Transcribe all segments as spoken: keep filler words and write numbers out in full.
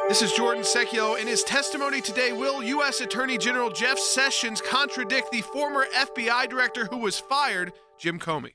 This is Jordan Secchio. In his testimony today, will U S Attorney General Jeff Sessions contradict the former F B I director who was fired, Jim Comey?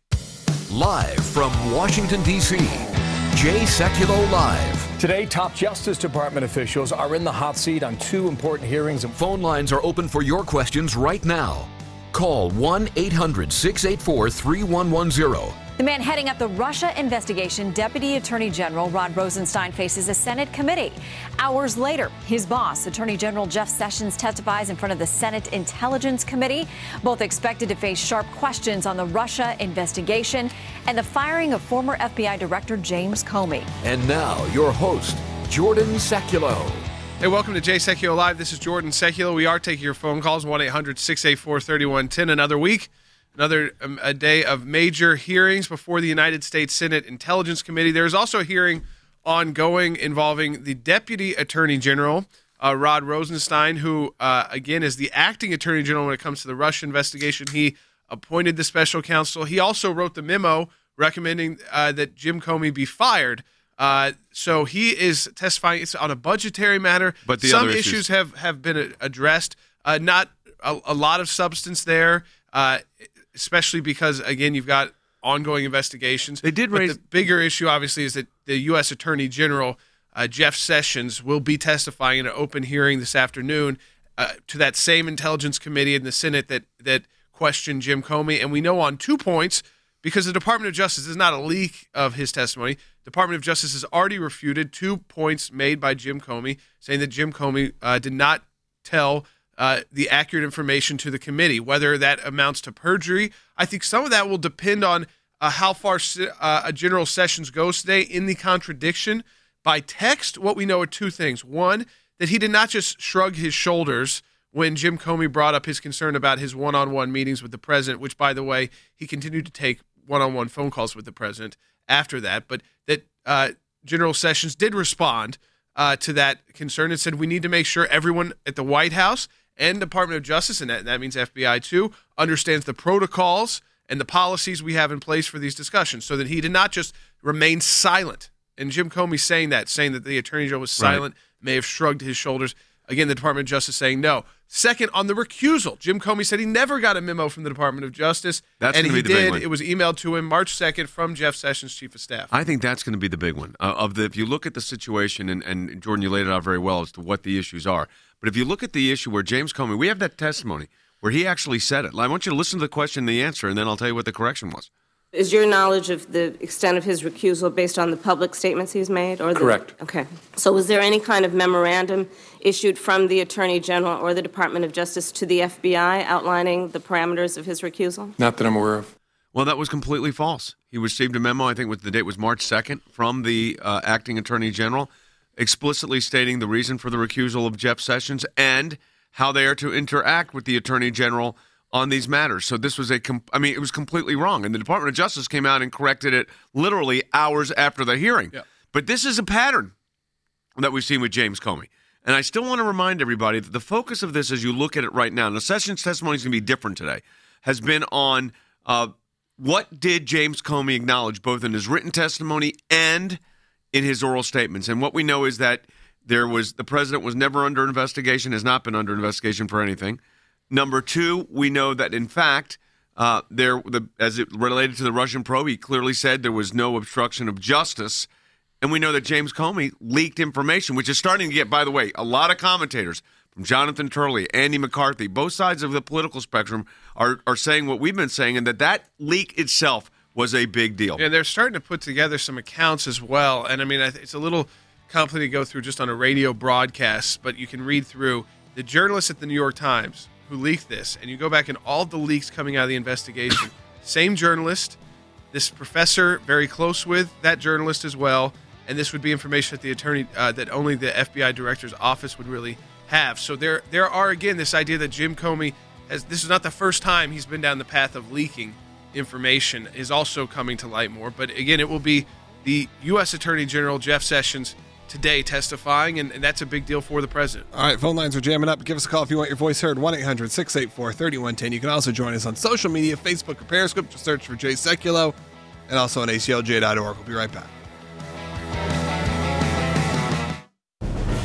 Live from Washington, D C, Jay Sekulow Live. Today, top Justice Department officials are in the hot seat on two important hearings. Phone lines are open for your questions right now. Call one eight hundred six eight four three one one zero. The man heading up the Russia investigation, Deputy Attorney General Rod Rosenstein, faces a Senate committee. Hours later, his boss, Attorney General Jeff Sessions, testifies in front of the Senate Intelligence Committee. Both expected to face sharp questions on the Russia investigation and the firing of former F B I Director James Comey. And now, your host, Jordan Sekulow. Hey, welcome to Jay Sekulow Live. This is Jordan Sekulow. We are taking your phone calls, one eight hundred six eight four three one one zero. Another week. Another um, a day of major hearings before the United States Senate Intelligence Committee. There is also a hearing ongoing involving the Deputy Attorney General, uh, Rod Rosenstein, who, uh, again, is the acting Attorney General when it comes to the Russia investigation. He appointed the special counsel. He also wrote the memo recommending uh, that Jim Comey be fired. Uh, so he is testifying. It's on a budgetary matter. But the Some other issues, issues have, have been addressed. Uh, not a, a lot of substance there. Uh, especially because, again, you've got ongoing investigations. They did but raise the bigger issue, obviously, is that the U S Attorney General, uh, Jeff Sessions, will be testifying in an open hearing this afternoon uh, to that same Intelligence Committee in the Senate that, that questioned Jim Comey. And we know on two points, because the Department of Justice is not a leak of his testimony, Department of Justice has already refuted two points made by Jim Comey, saying that Jim Comey uh, did not tell Uh, the accurate information to the committee. Whether that amounts to perjury, I think some of that will depend on uh, how far uh, a General Sessions goes today in the contradiction. By text, what we know are two things. One, that he did not just shrug his shoulders when Jim Comey brought up his concern about his one-on-one meetings with the president, which, by the way, he continued to take one-on-one phone calls with the president after that, but that uh, General Sessions did respond uh, to that concern and said, we need to make sure everyone at the White House and Department of Justice, and that, and that means F B I too, understands the protocols and the policies we have in place for these discussions, so that he did not just remain silent. And Jim Comey saying that, saying that the Attorney General was silent, right, may have shrugged his shoulders. Again, the Department of Justice saying no. Second, on the recusal, Jim Comey said he never got a memo from the Department of Justice, that's and he he be the big did. one. It was emailed to him March second from Jeff Sessions, Chief of Staff. I think that's going to be the big one. Uh, of the, if you look at the situation, and, and Jordan, you laid it out very well as to what the issues are. But if you look at the issue where James Comey, we have that testimony where he actually said it. I want you to listen to the question and the answer, and then I'll tell you what the correction was. Is your knowledge of the extent of his recusal based on the public statements he's made? Or the, Correct. Okay. So was there any kind of memorandum issued from the Attorney General or the Department of Justice to the F B I outlining the parameters of his recusal? Not that I'm aware of. Well, that was completely false. He received a memo, I think was, the date was March second, from the uh, acting Attorney General, explicitly stating the reason for the recusal of Jeff Sessions and how they are to interact with the Attorney General on these matters. So this was a, com- I mean, it was completely wrong. And the Department of Justice came out and corrected it literally hours after the hearing. Yep. But this is a pattern that we've seen with James Comey. And I still want to remind everybody that the focus of this, as you look at it right now, and the Sessions testimony is going to be different today, has been on uh, what did James Comey acknowledge, both in his written testimony and in his oral statements. And what we know is that there was the president was never under investigation, has not been under investigation for anything. Number two, we know that, in fact, uh, there, the, as it related to the Russian probe, he clearly said there was no obstruction of justice. And we know that James Comey leaked information, which is starting to get, by the way, a lot of commentators, from Jonathan Turley, Andy McCarthy, both sides of the political spectrum are, are saying what we've been saying, and that that leak itself was a big deal. Yeah, they're starting to put together some accounts as well. And, I mean, it's a little complicated to go through just on a radio broadcast, but you can read through the journalists at the New York Times who leaked this, and you go back and all the leaks coming out of the investigation, same journalist, this professor very close with that journalist as well, and this would be information that the attorney, uh, that only the F B I director's office would really have. So there, there are, again, this idea that Jim Comey has, this is not the first time he's been down the path of leaking information, is also coming to light more. But again, it will be the U S Attorney General, Jeff Sessions, today testifying, and, and that's a big deal for the president. All right, phone lines are jamming up. Give us a call if you want your voice heard, one eight hundred six eight four three one one zero. You can also join us on social media, Facebook or Periscope. Just search for Jay Sekulow, and also on A C L J dot org. We'll be right back.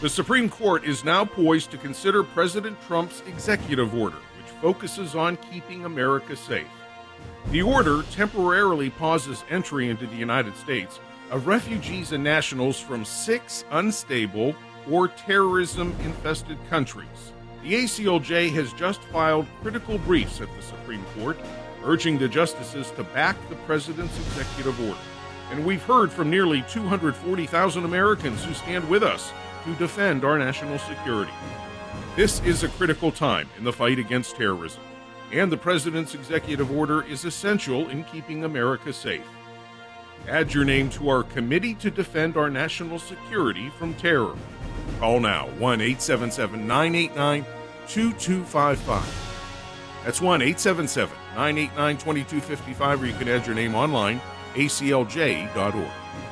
The Supreme Court is now poised to consider President Trump's executive order, which focuses on keeping America safe. The order temporarily pauses entry into the United States of refugees and nationals from six unstable or terrorism-infested countries. The A C L J has just filed critical briefs at the Supreme Court, urging the justices to back the president's executive order. And we've heard from nearly two hundred forty thousand Americans who stand with us to defend our national security. This is a critical time in the fight against terrorism, and the president's executive order is essential in keeping America safe. Add your name to our Committee to Defend Our National Security from Terror. Call now, one eight seven seven, nine eight nine, two two five five. That's one eight seven seven, nine eight nine, two two five five, or you can add your name online, A C L J dot org.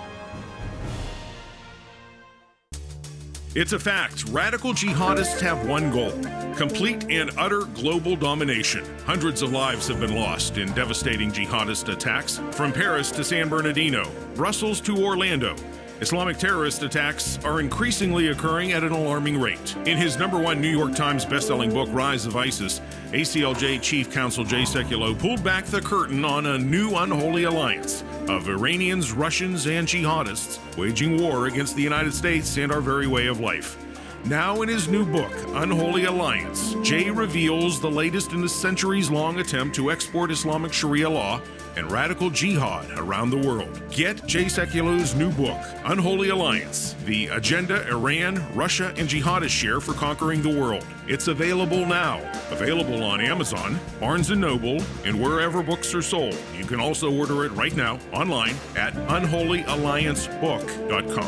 It's a fact. Radical jihadists have one goal: complete and utter global domination. Hundreds of lives have been lost in devastating jihadist attacks, from Paris to San Bernardino, Brussels to Orlando. Islamic terrorist attacks are increasingly occurring at an alarming rate. In his number one New York Times bestselling book, Rise of ISIS, A C L J Chief Counsel Jay Sekulow pulled back the curtain on a new unholy alliance of Iranians, Russians, and jihadists waging war against the United States and our very way of life. Now in his new book, Unholy Alliance, Jay reveals the latest in a centuries-long attempt to export Islamic Sharia law and radical jihad around the world. Get Jay Sekulow's new book, Unholy Alliance, The Agenda Iran, Russia, and Jihadists Share for Conquering the World. It's available now. Available on Amazon, Barnes and Noble, and wherever books are sold. You can also order it right now online at unholy alliance book dot com.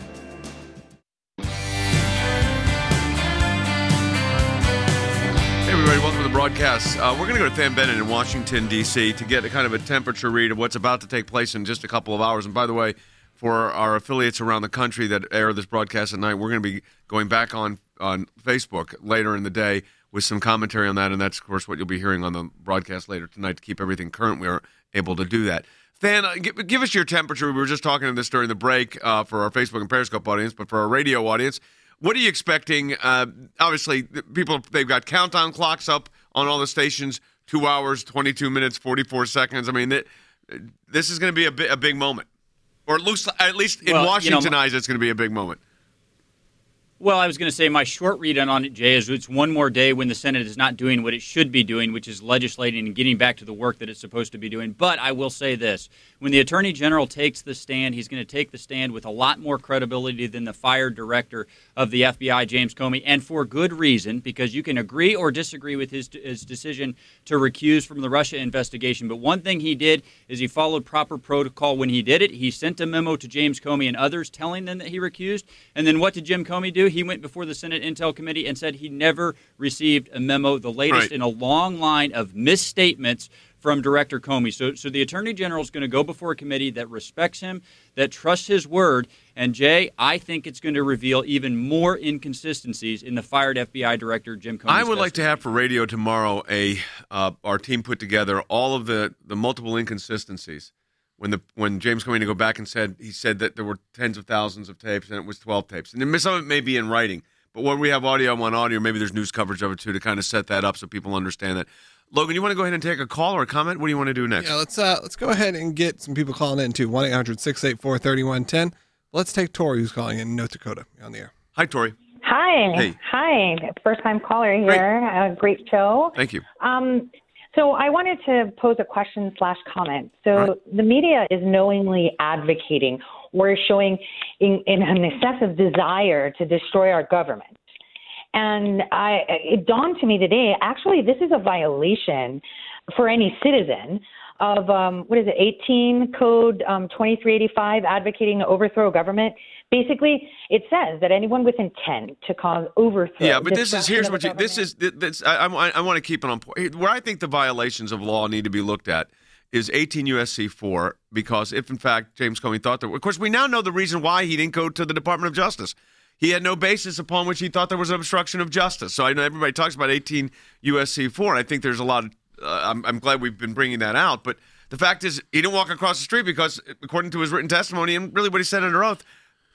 Hey everybody, welcome to the broadcast. Uh, we're going to go to Than Bennett in Washington, D C to get a kind of a temperature read of what's about to take place in just a couple of hours. And by the way, for our affiliates around the country that air this broadcast at night, we're going to be going back on, on Facebook later in the day with some commentary on that. And that's, of course, what you'll be hearing on the broadcast later tonight to keep everything current. We are able to do that. Than, uh, give, give us your temperature. We were just talking about this during the break uh, for our Facebook and Periscope audience, but for our radio audience, what are you expecting? Uh, obviously, people, they've got countdown clocks up on all the stations, two hours, twenty-two minutes, forty-four seconds. I mean, th- this is going to be a, bi- a big moment. Or at least, at least in well, Washington you know, eyes, it's going to be a big moment. Well, I was going to say my short read on it, Jay, is it's one more day when the Senate is not doing what it should be doing, which is legislating and getting back to the work that it's supposed to be doing. But I will say this. When the Attorney General takes the stand, he's going to take the stand with a lot more credibility than the fired director of the F B I, James Comey, and for good reason, because you can agree or disagree with his, his decision to recuse from the Russia investigation. But one thing he did is he followed proper protocol when he did it. He sent a memo to James Comey and others telling them that he recused. And then what did Jim Comey do? He went before the Senate Intel Committee and said he never received a memo, the latest right. in a long line of misstatements from Director Comey. So, so the Attorney General is going to go before a committee that respects him, that trusts his word. And, Jay, I think it's going to reveal even more inconsistencies in the fired F B I Director, Jim Comey. I would like to have for radio tomorrow a uh, our team put together all of the, the multiple inconsistencies. When the when James Comey to go back and said he said that there were tens of thousands of tapes and it was twelve tapes, and some of it may be in writing, but when we have audio on audio, maybe there's news coverage of it too to kind of set that up so people understand that. Logan, you want to go ahead and take a call or a comment? What do you want to do next? Yeah, let's uh, let's go ahead and get some people calling in too. one eight hundred, six eight four, three one one zero. Let's take Tori, who's calling in North Dakota, on the air. Hi, Tori. Hi. Hey. Hi. First time caller here. Great, uh, great show. Thank you. Um, so I wanted to pose a question slash comment. So right. the media is knowingly advocating or showing in, in an excessive desire to destroy our government. And I, it dawned to me today, actually, this is a violation for any citizen of, um, what is it, eighteen Code um, twenty-three eighty-five, advocating to overthrow government. Basically, it says that anyone with intent to cause overthrow. Yeah, but this is here's what you, this is. This I, I, I want to keep it on point. Where I think the violations of law need to be looked at is eighteen U S C four, because if in fact James Comey thought that, of course, we now know the reason why he didn't go to the Department of Justice. He had no basis upon which he thought there was an obstruction of justice. So I know everybody talks about eighteen U S C four. I think there's a lot of. Uh, I'm, I'm glad we've been bringing that out, but the fact is he didn't walk across the street because, according to his written testimony and really what he said under oath,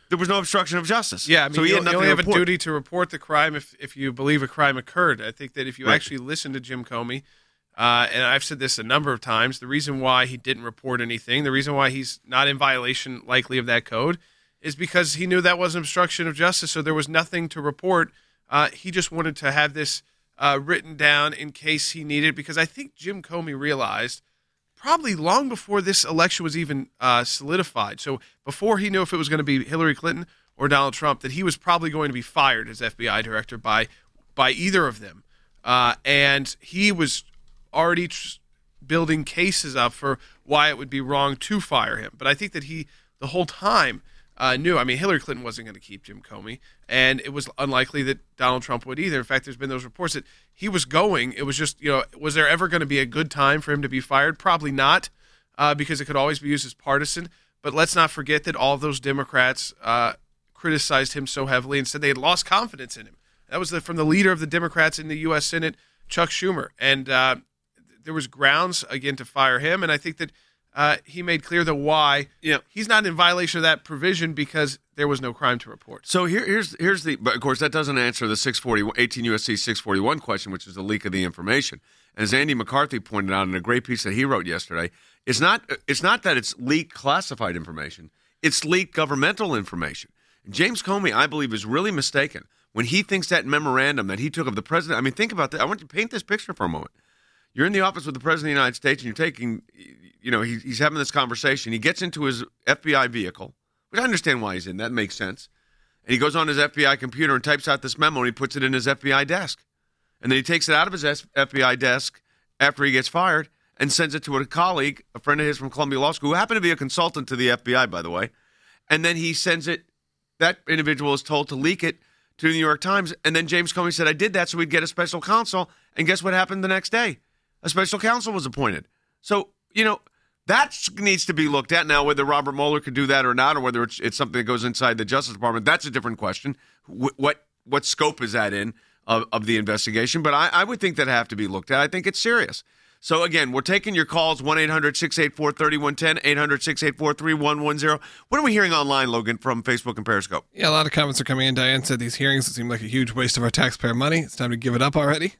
there was no obstruction of justice. Yeah, I mean, so he you, had you nothing only to have report. a duty to report the crime if, if you believe a crime occurred. I think that if you Right. actually listen to Jim Comey, uh, and I've said this a number of times, the reason why he didn't report anything, the reason why he's not in violation likely of that code, is because he knew that was an obstruction of justice, so there was nothing to report. Uh, he just wanted to have this uh, written down in case he needed, because I think Jim Comey realized probably long before this election was even uh, solidified, so before he knew if it was going to be Hillary Clinton or Donald Trump, that he was probably going to be fired as F B I director by by either of them. Uh, and he was already tr- building cases up for why it would be wrong to fire him. But I think that he, the whole time, uh, knew. I mean, Hillary Clinton wasn't going to keep Jim Comey, and it was unlikely that Donald Trump would either. In fact, there's been those reports that he was going. It was just, you know, was there ever going to be a good time for him to be fired? Probably not, uh, because it could always be used as partisan. But let's not forget that all of those Democrats uh, criticized him so heavily and said they had lost confidence in him. That was the, from the leader of the Democrats in the U S Senate, Chuck Schumer. And uh, there was grounds, again, to fire him. And I think that uh, he made clear the why. Yeah. He's not in violation of that provision because there was no crime to report. So here, here's here's the, but of course that doesn't answer the six forty, eighteen U S C six forty-one question, which is the leak of the information. And as Andy McCarthy pointed out in a great piece that he wrote yesterday, it's not it's not that it's leaked classified information, it's leaked governmental information. And James Comey, I believe, is really mistaken when he thinks that memorandum that he took of the president. I mean, think about that. I want you to paint this picture for a moment. You're in the office with the president of the United States, and you're taking, you know, he, he's having this conversation. He gets into his F B I vehicle, which I understand why he's in. That makes sense. And he goes on his F B I computer and types out this memo, and he puts it in his F B I desk. And then he takes it out of his F B I desk after he gets fired and sends it to a colleague, a friend of his from Columbia Law School, who happened to be a consultant to the F B I, by the way. And then he sends it, that individual is told to leak it to the New York Times. And then James Comey said, I did that so we'd get a special counsel. And guess what happened the next day? A special counsel was appointed. So, you know, that needs to be looked at. Now, whether Robert Mueller could do that or not, or whether it's, it's something that goes inside the Justice Department, that's a different question. What what, what scope is that in of, of the investigation? But I, I would think that have to be looked at. I think it's serious. So, again, we're taking your calls, one eight hundred six eight four three one one zero, eight hundred six eight four three one one zero. What are we hearing online, Logan, from Facebook and Periscope? Yeah, a lot of comments are coming in. Diane said these hearings seem like a huge waste of our taxpayer money. It's time to give it up already.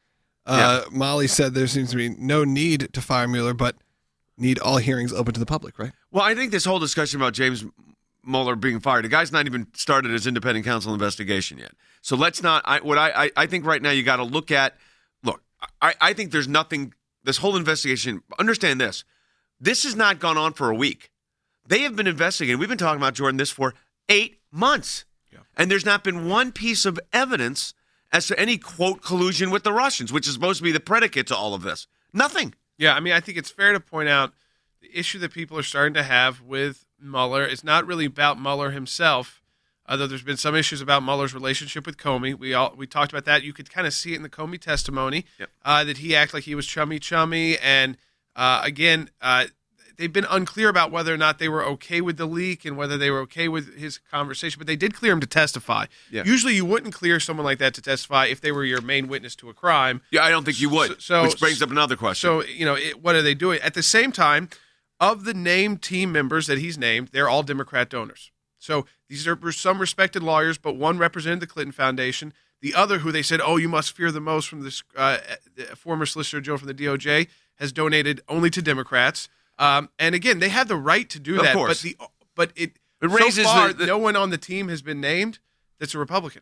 Uh, yeah. Molly said there seems to be no need to fire Mueller, but need all hearings open to the public, right? Well, I think this whole discussion about James Mueller being fired, the guy's not even started his independent counsel investigation yet. So let's not, I, what I, I, I think right now you got to look at, look, I, I think there's nothing, this whole investigation, understand this, this has not gone on for a week. They have been investigating, we've been talking about, Jordan, this for eight months. Yeah. And there's not been one piece of evidence as to any, quote, collusion with the Russians, which is supposed to be the predicate to all of this. Nothing. Yeah, I mean, I think it's fair to point out the issue that people are starting to have with Mueller is not really about Mueller himself, although there's been some issues about Mueller's relationship with Comey. We all we talked about that. You could kind of see it in the Comey testimony, yep. uh, that he acted like he was chummy-chummy. And, uh, again, uh, they've been unclear about whether or not they were okay with the leak and whether they were okay with his conversation, but they did clear him to testify. Yeah. Usually you wouldn't clear someone like that to testify if they were your main witness to a crime. Yeah, I don't think you would, so, so, which brings up another question. So, you know, it, what are they doing? At the same time, of the named team members that he's named, they're all Democrat donors. So these are some respected lawyers, but one represented the Clinton Foundation. The other, who they said, oh, you must fear the most from this uh, former Solicitor General from the D O J, has donated only to Democrats. Um, and again, they have the right to do of that, course. but the but it, it raises so far, the, the, no one on the team has been named that's a Republican.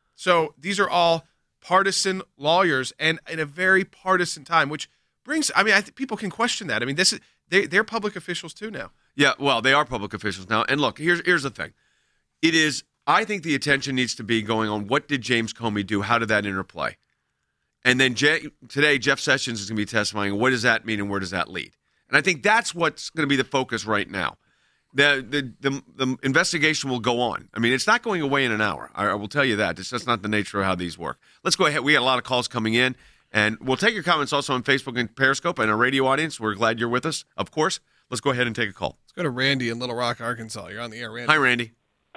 So these are all partisan lawyers, and in a very partisan time, which brings. I mean, I think people can question that. I mean, this is they they're public officials too now. Yeah, well, they are public officials now. And look, here's here's the thing. It is. I think the attention needs to be going on what did James Comey do? How did that interplay? And then Jay, today, Jeff Sessions is going to be testifying. What does that mean, and where does that lead? And I think that's what's going to be the focus right now. The, the the the investigation will go on. I mean, it's not going away in an hour. I, I will tell you that. It's just not the nature of how these work. Let's go ahead. We got a lot of calls coming in, and we'll take your comments also on Facebook and Periscope and our radio audience. We're glad you're with us, of course. Let's go ahead and take a call. Let's go to Randy in Little Rock, Arkansas. You're on the air, Randy. Hi, Randy.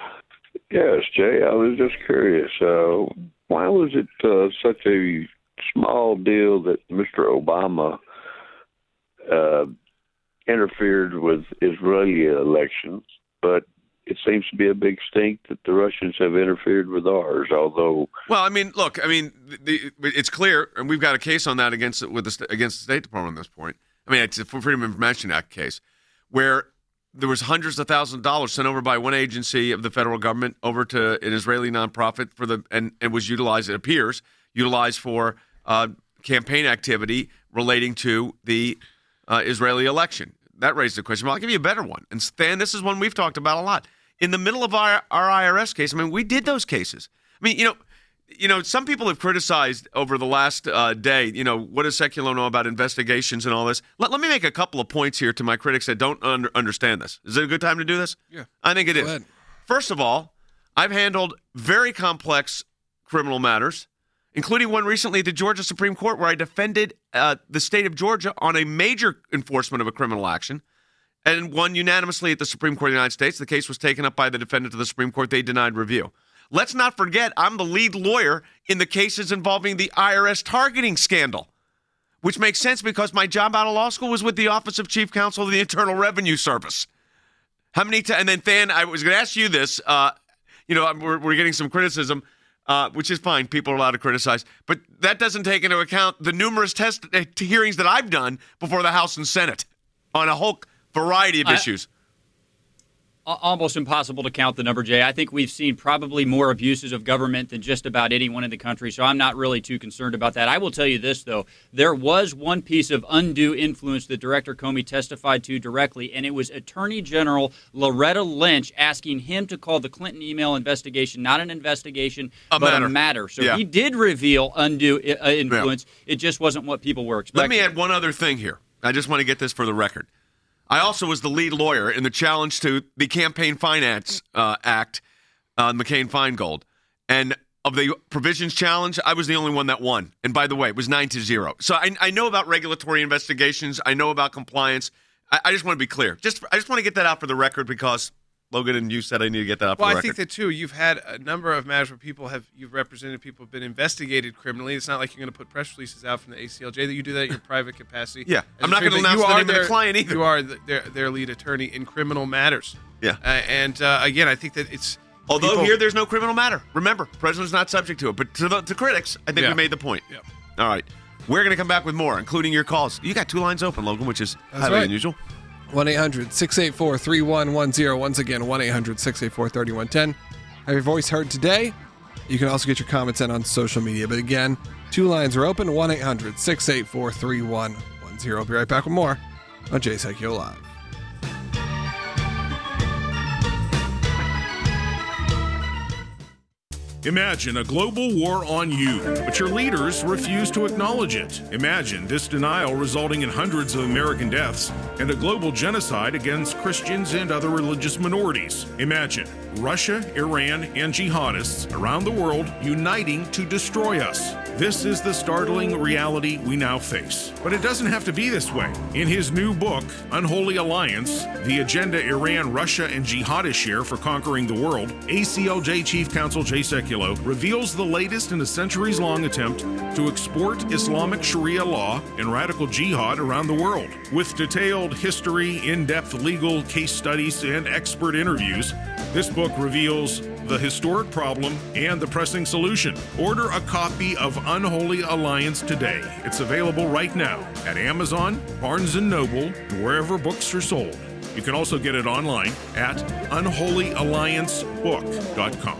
Yes, Jay, I was just curious. Uh, why was it uh, such a small deal that Mister Obama uh, interfered with Israeli elections, but it seems to be a big stink that the Russians have interfered with ours, although... Well, I mean, look, I mean, the, the, it's clear, and we've got a case on that against with the, against the State Department at this point. I mean, it's a Freedom of Information Act case, where there was hundreds of thousands of dollars sent over by one agency of the federal government over to an Israeli nonprofit for the and, and was utilized, it appears, utilized for uh, campaign activity relating to the uh, Israeli election. That raised the question. Well, I'll give you a better one. And Stan, this is one we've talked about a lot. In the middle of our, our I R S case, I mean, we did those cases. I mean, you know, you know, some people have criticized over the last uh, day, you know, what does Sekulow know about investigations and all this? Let, let me make a couple of points here to my critics that don't under, understand this. Is it a good time to do this? Yeah. I think it Go is. ahead. First of all, I've handled very complex criminal matters, including one recently at the Georgia Supreme Court where I defended uh, the state of Georgia on a major enforcement of a criminal action and won unanimously at the Supreme Court of the United States. The case was taken up by the defendant to the Supreme Court. They denied review. Let's not forget, I'm the lead lawyer in the cases involving the I R S targeting scandal, which makes sense because my job out of law school was with the Office of Chief Counsel of the Internal Revenue Service. How many times? And then, Than, I was going to ask you this. Uh, you know, we're, we're getting some criticism, uh, which is fine. People are allowed to criticize. But that doesn't take into account the numerous test uh, hearings that I've done before the House and Senate on a whole variety of I, issues. Almost impossible to count the number, Jay. I think we've seen probably more abuses of government than just about anyone in the country, so I'm not really too concerned about that. I will tell you this, though. There was one piece of undue influence that Director Comey testified to directly, and it was Attorney General Loretta Lynch asking him to call the Clinton email investigation not an investigation, a but matter. a matter. So yeah. he did reveal undue uh, influence. Yeah. It just wasn't what people were expecting. Let me add one other thing here. I just want to get this for the record. I also was the lead lawyer in the challenge to the Campaign Finance uh, Act on uh, McCain-Feingold. And of the provisions challenge, I was the only one that won. And by the way, it was nine to zero. So I, I know about regulatory investigations. I know about compliance. I, I just want to be clear. Just I just want to get that out for the record because Logan and you said I need to get that out well, for the I record. think that, too, you've had a number of matters where people have, you've represented people who have been investigated criminally. It's not like you're going to put press releases out from the A C L J that you do that in your private capacity. Yeah, I'm not going to announce the name their, of the client either. You are the, their, their lead attorney in criminal matters. Yeah. Uh, and, uh, again, I think that it's... Although people, here there's no criminal matter. Remember, president's not subject to it. But to the to critics, I think yeah. we made the point. Yeah. All right. We're going to come back with more, including your calls. You got two lines open, Logan, which is That's highly right. unusual. one eight hundred six eight four three one one zero. Once again, one eight hundred six eight four three one one zero. Have your voice heard today? You can also get your comments in on social media. But again, two lines are open, one eight hundred six eight four three one one zero. I'll be right back with more on Jay Sekulow Live. Imagine a global war on you, but your leaders refuse to acknowledge it. Imagine this denial resulting in hundreds of American deaths and a global genocide against Christians and other religious minorities. Imagine Russia, Iran, and jihadists around the world uniting to destroy us. This is the startling reality we now face. But it doesn't have to be this way. In his new book, Unholy Alliance, The Agenda Iran, Russia, and Jihadists Share for Conquering the World, A C L J Chief Counsel Jay Sekulow reveals the latest in a centuries-long attempt to export Islamic Sharia law and radical jihad around the world. With detailed history, in-depth legal case studies, and expert interviews, this book reveals the historic problem and the pressing solution. Order a copy of Unholy Alliance today. It's available right now at Amazon, Barnes and Noble, and wherever books are sold. You can also get it online at unholy alliance book dot com.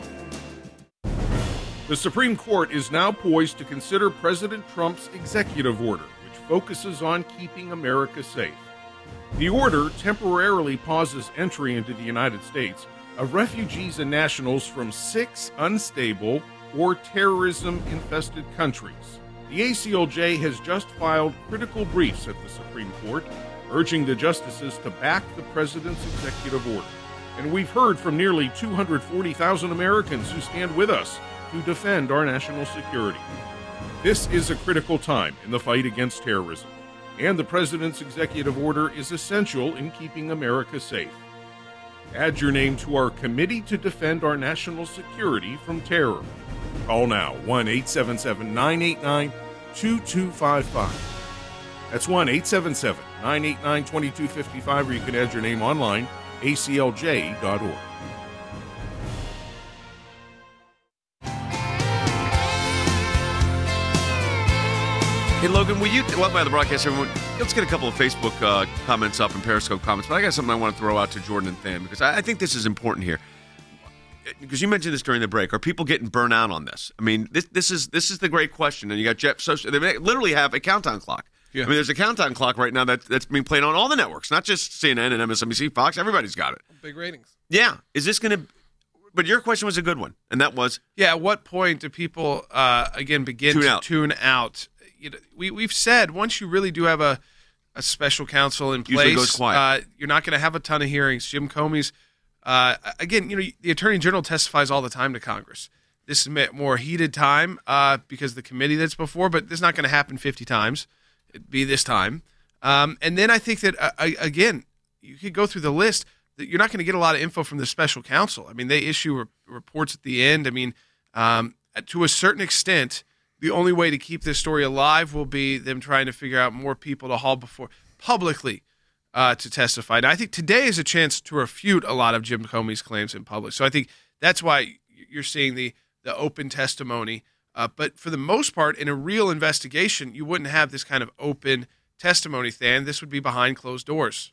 The Supreme Court is now poised to consider President Trump's executive order, which focuses on keeping America safe. The order temporarily pauses entry into the United States of refugees and nationals from six unstable or terrorism-infested countries. The A C L J has just filed critical briefs at the Supreme Court, urging the justices to back the president's executive order. And we've heard from nearly two hundred forty thousand Americans who stand with us to defend our national security. This is a critical time in the fight against terrorism, and the president's executive order is essential in keeping America safe. Add your name to our Committee to Defend Our National Security from Terror. Call now, one eight seven seven nine eight nine two two five five. That's one eight seven seven nine eight nine two two five five, or you can add your name online, A C L J dot org. Hey, Logan, will you, welcome by the broadcast, everyone. Let's get a couple of Facebook uh, comments up and Periscope comments, but I got something I want to throw out to Jordan and Than, because I, I think this is important here. Because you mentioned this during the break. Are people getting burnt out on this? I mean, this this is this is the great question. And you got Jeff, so they literally have a countdown clock. Yeah. I mean, there's a countdown clock right now that, that's being played on all the networks, not just C N N and M S N B C, Fox. Everybody's got it. Big ratings. Yeah. Is this going to, but your question was a good one, and that was? Yeah, at what point do people, uh, again, begin tune to out. tune out? You know, we, we've said once you really do have a, a special counsel in Usually place, goes quiet. Uh, you're not going to have a ton of hearings. Jim Comey's, uh, again, you know, the Attorney General testifies all the time to Congress. This is more heated time uh, because of the committee that's before, but this is not going to happen fifty times. It'd be this time. Um, and then I think that, uh, again, you could go through the list. That you're not going to get a lot of info from the special counsel. I mean, they issue re- reports at the end. I mean, um, to a certain extent, the only way to keep this story alive will be them trying to figure out more people to haul before publicly uh, to testify. And I think today is a chance to refute a lot of Jim Comey's claims in public. So I think that's why you're seeing the the open testimony. Uh, but for the most part, in a real investigation, you wouldn't have this kind of open testimony, Than. This would be behind closed doors.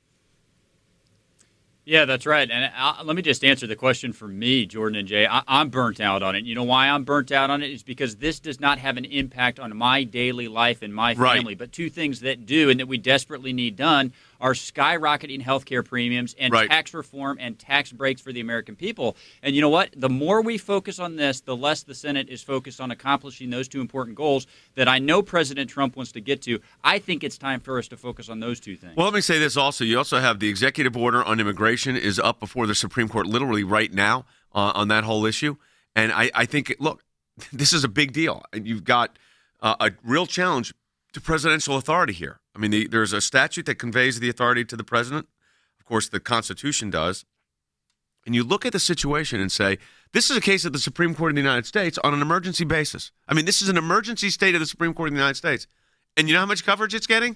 Yeah, that's right. And I, let me just answer the question for me, Jordan and Jay. I, I'm burnt out on it. You know why I'm burnt out on it is because this does not have an impact on my daily life and my family. Right. But two things that do and that we desperately need done are skyrocketing health care premiums and Right. tax reform and tax breaks for the American people. And you know what? The more we focus on this, the less the Senate is focused on accomplishing those two important goals that I know President Trump wants to get to. I think it's time for us to focus on those two things. Well, let me say this also. You also have the executive order on immigration is up before the Supreme Court literally right now uh, on that whole issue. And I, I think, look, this is a big deal. And you've got uh, a real challenge to presidential authority here. I mean, the, there's a statute that conveys the authority to the president. Of course, the Constitution does. And you look at the situation and say, this is a case of the Supreme Court of the United States on an emergency basis. I mean, this is an emergency state of the Supreme Court of the United States. And you know how much coverage it's getting?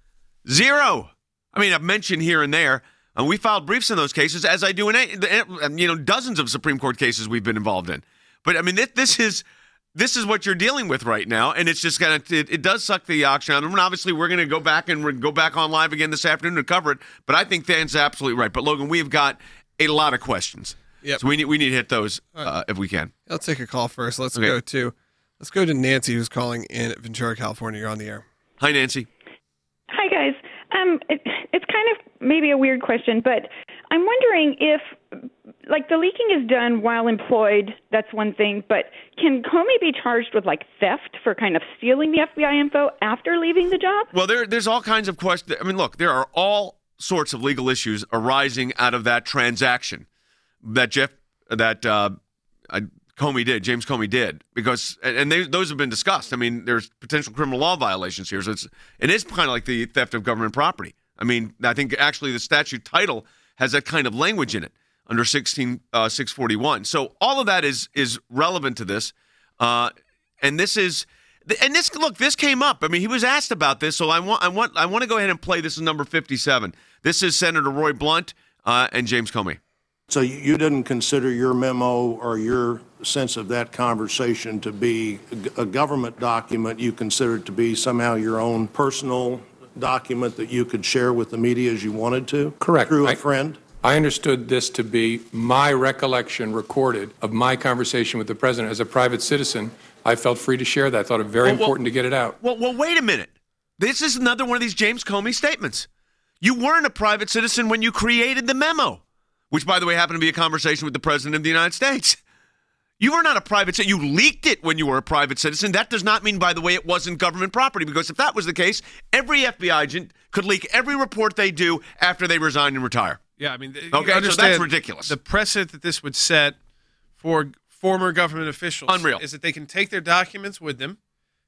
Zero. I mean, I've mentioned here and there, and we filed briefs in those cases, as I do in you know dozens of Supreme Court cases we've been involved in. But I mean, this, this is this is what you're dealing with right now, and it's just gonna it, it does suck the oxygen out of them. And obviously, we're going to go back and we're go back on live again this afternoon to cover it. But I think Than's absolutely right. But Logan, we've got a lot of questions, Yep. so we need we need to hit those uh, if we can. Let's take a call first. Let's Okay. go to let's go to Nancy, who's calling in at Ventura, California. You're on the air. Hi, Nancy. Hi, guys. Um, it, it's kind of maybe a weird question, but I'm wondering if, like, the leaking is done while employed. That's one thing. But can Comey be charged with, like, theft for kind of stealing the F B I info after leaving the job? Well, there there's all kinds of questions. I mean, look, there are all sorts of legal issues arising out of that transaction that Jeff that uh, I, Comey did, James Comey did, because and they, those have been discussed. I mean, there's potential criminal law violations here, so it's it is kind of like the theft of government property. I mean, I think actually the statute title has that kind of language in it under sixteen six forty-one. So all of that is is relevant to this, uh, and this is and this look this came up. I mean, he was asked about this, so I want I want I want to go ahead and play this is number fifty-seven. This is Senator Roy Blunt uh, and James Comey. So you didn't consider your memo or your sense of that conversation to be a government document. You considered it to be somehow your own personal document that you could share with the media as you wanted to? Correct. Through a I- friend? I understood this to be my recollection recorded of my conversation with the president. As a private citizen, I felt free to share that. I thought it very Well, well- important to get it out. Well, well, wait a minute. This is another one of these James Comey statements. You weren't a private citizen when you created the memo, which, by the way, happened to be a conversation with the President of the United States. You were not a private citizen. You leaked it when you were a private citizen. That does not mean, by the way, it wasn't government property, because if that was the case, every F B I agent could leak every report they do after they resign and retire. Yeah, I mean, you Okay, so understand that's ridiculous. The precedent that this would set for former government officials Unreal. is that they can take their documents with them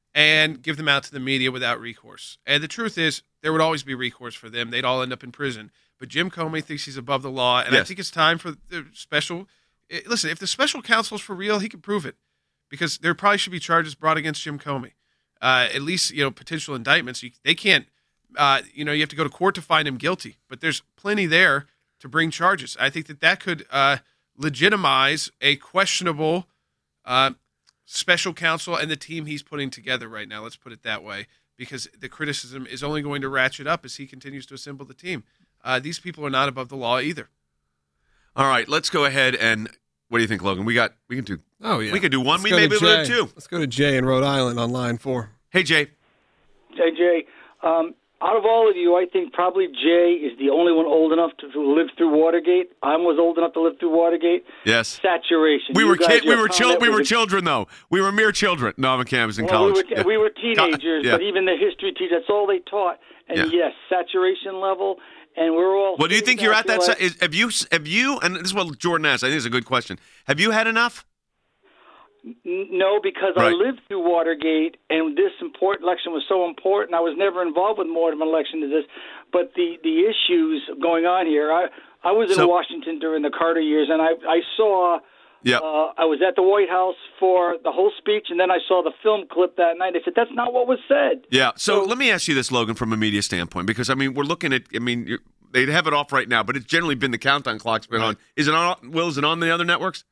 and give them out to the media without recourse. And the truth is, there would always be recourse for them. They'd all end up in prison. But Jim Comey thinks he's above the law, and I Yes. think it's time for the special. eh, Listen, if the special counsel's for real, he can prove it, because there probably should be charges brought against Jim Comey. Uh, at least, you know, potential indictments. You, they can't, uh, you know, you have to go to court to find him guilty. But there's plenty there to bring charges. I think that that could uh, legitimize a questionable uh, special counsel and the team he's putting together right now. Let's put it that way. because the criticism is only going to ratchet up as he continues to assemble the team. Uh, these people are not above the law either. All right, let's go ahead and what do you think, Logan? We got we can do. Oh yeah, we could do one. Let's we go maybe to do Jay. two. Let's go to Jay in Rhode Island on line four. Hey Jay. Hey Jay. Um, out of all of you, I think probably Jay is the only one old enough to, to live through Watergate. I was old enough to live through Watergate. Yes. Saturation. We You were guys, kid, we your were chil- comment we was were a- children though. We were mere children. No, I'm a campus in Well, college. we were, Yeah. we were teenagers, Yeah. but even the history teacher, that's all they taught. And Yeah. yes, saturation level, and we're all. Well, do you think you're at that? back Sa- is, have you? Have you? And this is what Jordan asked. I think it's a good question. Have you had enough? N- No, because I Right. lived through Watergate, and this important election was so important. I was never involved with more of an election than this, but the, the issues going on here. I I was in So- Washington during the Carter years, and I I saw. Yeah. Uh, I was at the White House for the whole speech, and then I saw the film clip that night. I said, "That's not what was said." Yeah. So, let me ask you this, Logan, from a media standpoint, because I mean, we're looking at. I mean, you're, they'd have it off right now, but it's generally been the countdown clock's been on. Is it on? Will, is it on the other networks?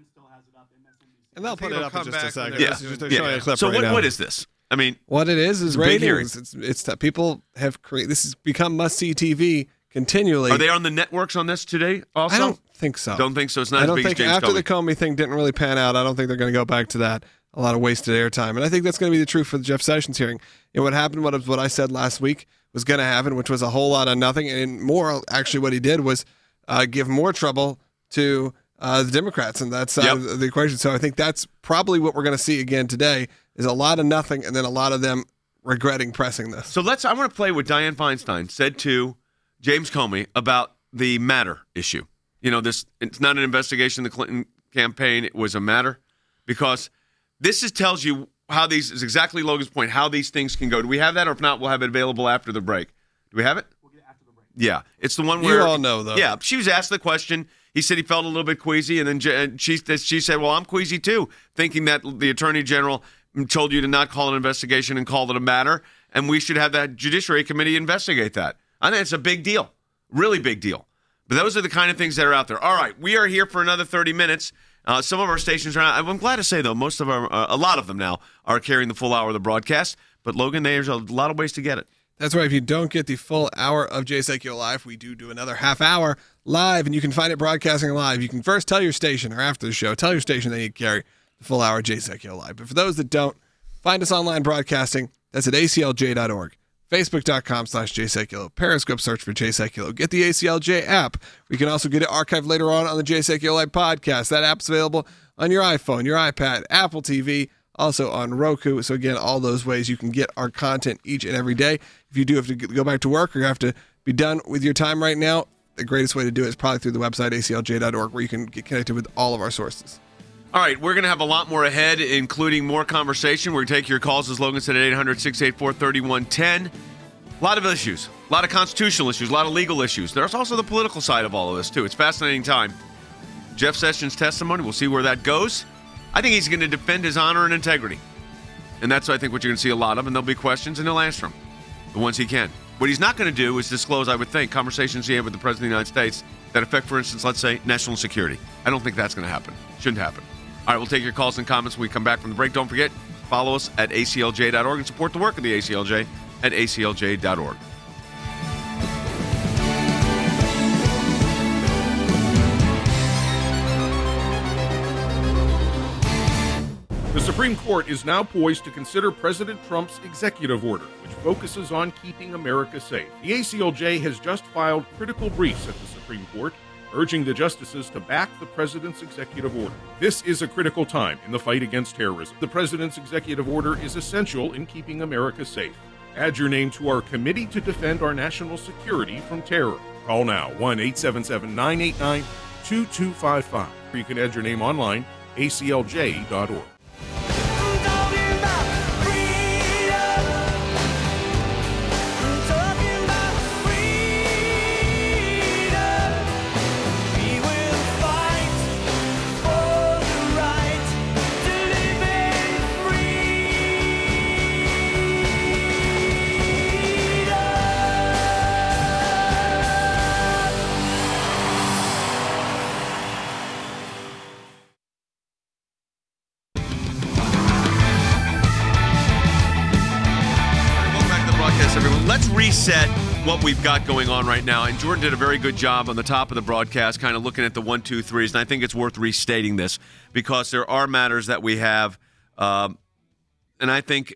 And they'll put it up in just a second. Yeah. This is just- they're Yeah. showing a clip So right what, now. what is this? I mean, What it is is it's a big hearing. ratings. It's it's that people have created. This has become must see T V continually. Are they on the networks on this today? Also, I don't think so. Don't think so. It's not I as don't big think as James after Comey. the Comey thing didn't really pan out. I don't think they're going to go back to that. A lot of wasted airtime, and I think that's going to be the truth for the Jeff Sessions hearing. And what happened, what what I said last week was going to happen, which was a whole lot of nothing, and more. Actually, what he did was uh, give more trouble to uh, the Democrats and that side Yep. of the equation. So I think that's probably what we're going to see again today: is a lot of nothing, and then a lot of them regretting pressing this. So let's. I want to play what Dianne Feinstein said to James Comey about the matter issue. You know, this it's not an investigation of the Clinton campaign. It was a matter because this is tells you how these is exactly Logan's point. How these things can go. Do we have that, or if not, we'll have it available after the break. Do we have it? We'll get it after the break. Yeah, it's the one You where all know, though. Yeah, she was asked the question. He said he felt a little bit queasy, and then J- and she she said, "Well, I'm queasy too," thinking that the Attorney General told you to not call an investigation and call it a matter, and we should have that Judiciary Committee investigate that. I think it's a big deal, really big deal. But those are the kind of things that are out there. All right, we are here for another thirty minutes. Uh, some of our stations are out. I'm glad to say, though, most of our, uh, a lot of them now are carrying the full hour of the broadcast. But, Logan, there's a lot of ways to get it. That's right. If you don't get the full hour of Jay Sekulow Live, we do do another half hour live, and you can find it broadcasting live. You can first tell your station, or after the show, tell your station they carry the full hour of Jay Sekulow Live. But for those that don't, find us online broadcasting. That's at A C L J dot org. Facebook.com slash Jay Sekulow. Periscope, search for Jay Sekulow. Get the A C L J app. We can also get it archived later on on the Jay Sekulow Live podcast. That app's available on your iPhone, your iPad, Apple T V, also on Roku. So again, all those ways you can get our content each and every day. If you do have to go back to work or you have to be done with your time right now, the greatest way to do it is probably through the website A C L J dot org, where you can get connected with all of our sources. All right, we're going to have a lot more ahead, including more conversation. We're going to take your calls, as Logan said, at eight hundred, six eight four, three one one zero. A lot of issues, a lot of constitutional issues, a lot of legal issues. There's also the political side of all of this, too. It's a fascinating time. Jeff Sessions' testimony, we'll see where that goes. I think he's going to defend his honor and integrity. And that's, I think, what you're going to see a lot of, and there'll be questions, and he'll answer them, the ones he can. What he's not going to do is disclose, I would think, conversations he had with the President of the United States that affect, for instance, let's say, national security. I don't think that's going to happen. Shouldn't happen. All right, we'll take your calls and comments when we come back from the break. Don't forget, follow us at A C L J dot org and support the work of the A C L J at A C L J dot org. The Supreme Court is now poised to consider President Trump's executive order, which focuses on keeping America safe. The A C L J has just filed critical briefs at the Supreme Court, urging the justices to back the president's executive order. This is a critical time in the fight against terrorism. The president's executive order is essential in keeping America safe. Add your name to our committee to defend our national security from terror. Call now, one eight seven seven, nine eight nine, two two five five. Or you can add your name online, A C L J dot org. reset what we've got going on right now. And Jordan did a very good job on the top of the broadcast, kind of looking at the one, two, threes. And I think it's worth restating this because there are matters that we have. Um, and I think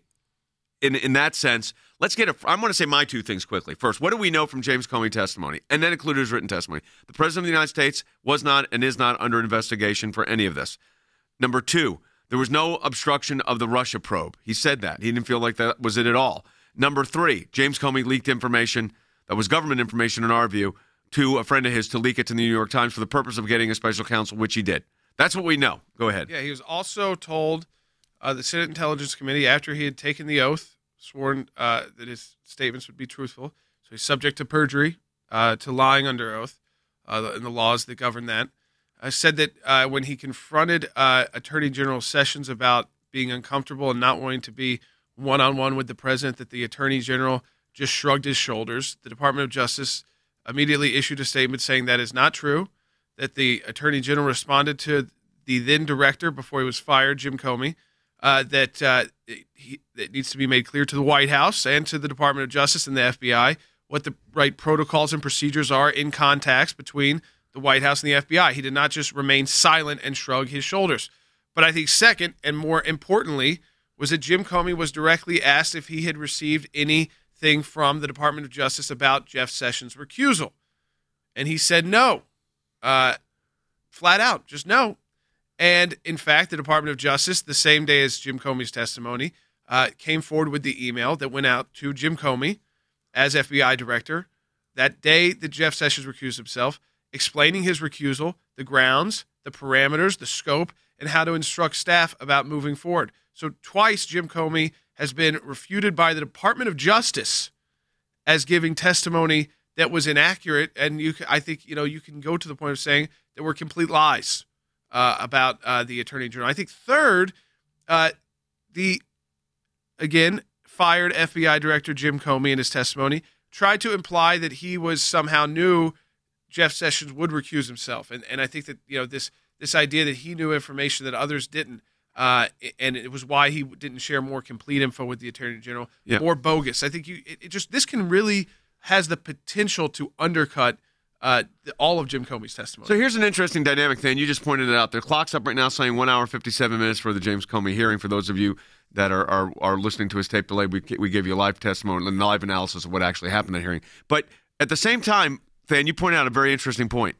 in in that sense, let's get a, I'm going to say my two things quickly. First, what do we know from James Comey testimony? And then include his written testimony. The President of the United States was not and is not under investigation for any of this. Number two, there was no obstruction of the Russia probe. He said that. He didn't feel like that was it at all. Number three, James Comey leaked information that was government information in our view to a friend of his to leak it to the New York Times for the purpose of getting a special counsel, which he did. That's what we know. Go ahead. Yeah, he was also told uh, the Senate Intelligence Committee after he had taken the oath, sworn uh, that his statements would be truthful. So he's subject to perjury, uh, to lying under oath, uh, and the laws that govern that. I said that uh, when he confronted uh, Attorney General Sessions about being uncomfortable and not wanting to be one-on-one with the president, that the Attorney General just shrugged his shoulders. The Department of Justice immediately issued a statement saying that is not true, that the Attorney General responded to the then director before he was fired, Jim Comey, uh, that uh, it, he, it needs to be made clear to the White House and to the Department of Justice and the F B I what the right protocols and procedures are in contacts between the White House and the F B I. He did not just remain silent and shrug his shoulders. But I think second, and more importantly, was that Jim Comey was directly asked if he had received anything from the Department of Justice about Jeff Sessions' recusal. And he said no, uh, flat out, just no. And in fact, the Department of Justice, the same day as Jim Comey's testimony, uh, came forward with the email that went out to Jim Comey as F B I director that day that Jeff Sessions recused himself, explaining his recusal, the grounds, the parameters, the scope, and how to instruct staff about moving forward. So twice Jim Comey has been refuted by the Department of Justice as giving testimony that was inaccurate, and you, I think, you know, you can go to the point of saying there were complete lies uh, about uh, the Attorney General. I think third, uh, the again fired F B I Director Jim Comey in his testimony tried to imply that he was somehow knew Jeff Sessions would recuse himself, and and I think that you know this this idea that he knew information that others didn't. Uh, and it was why he didn't share more complete info with the Attorney General. Yeah. More bogus. I think you it, it just this can really has the potential to undercut uh, the, all of Jim Comey's testimony. So here's an interesting dynamic thing. You just pointed it out. The clock's up right now saying one hour, fifty-seven minutes for the James Comey hearing. For those of you that are are, are listening to his tape delay, we, we gave you a live testimony and live analysis of what actually happened at the hearing. But at the same time, Than, you pointed out a very interesting point.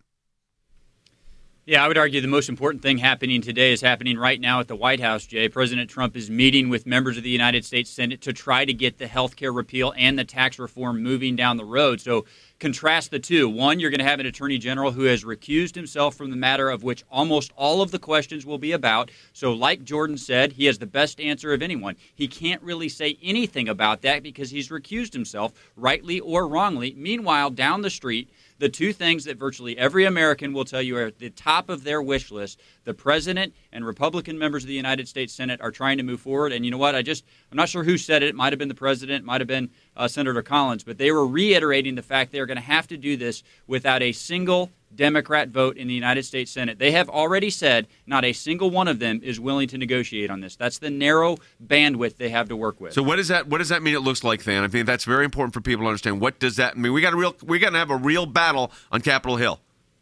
Yeah, I would argue the most important thing happening today is happening right now at the White House, Jay. President Trump is meeting with members of the United States Senate to try to get the health care repeal and the tax reform moving down the road. So contrast the two. One, you're going to have an attorney general who has recused himself from the matter of which almost all of the questions will be about. So like Jordan said, he has the best answer of anyone. He can't really say anything about that because he's recused himself, rightly or wrongly. Meanwhile, down the street, the two things that virtually every American will tell you are at the top of their wish list, the president and Republican members of the United States Senate are trying to move forward. And you know what? I just, I'm not sure who said it. It might have been the president, might have been uh, Senator Collins, but they were reiterating the fact they're going to have to do this without a single Democrat vote in the United States Senate. They have already said not a single one of them is willing to negotiate on this. That's the narrow bandwidth they have to work with. So what does that what does that mean it looks like, Than? I think that's very important for people to understand. What does that mean? We got a real we got to have a real battle on Capitol Hill.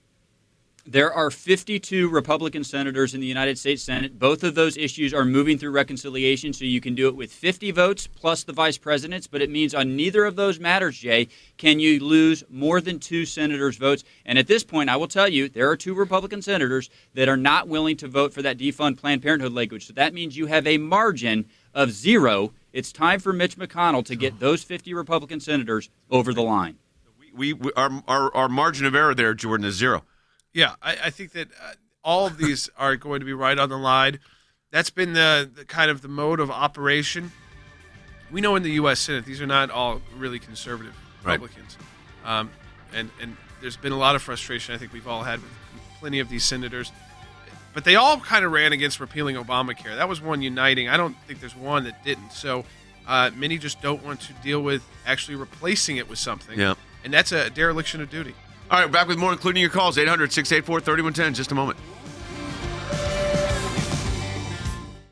There are fifty-two Republican senators in the United States Senate. Both of those issues are moving through reconciliation, so you can do it with fifty votes plus the vice president's, but it means on neither of those matters, Jay, can you lose more than two senators' votes. And at this point, I will tell you, there are two Republican senators that are not willing to vote for that defund Planned Parenthood language. So that means you have a margin of zero. It's time for Mitch McConnell to get those fifty Republican senators over the line. We, we our, our, our margin of error there, Jordan, is zero. Yeah, I, I think that uh, all of these are going to be right on the line. That's been the, the kind of the mode of operation. We know in the U S Senate, these are not all really conservative Republicans. Right. Um, and, and there's been a lot of frustration I think we've all had with plenty of these senators. But they all kind of ran against repealing Obamacare. That was one uniting. I don't think there's one that didn't. So uh, many just don't want to deal with actually replacing it with something. Yeah. And that's a dereliction of duty. All right, back with more, including your calls, eight hundred, six eight four, three one one zero in just a moment.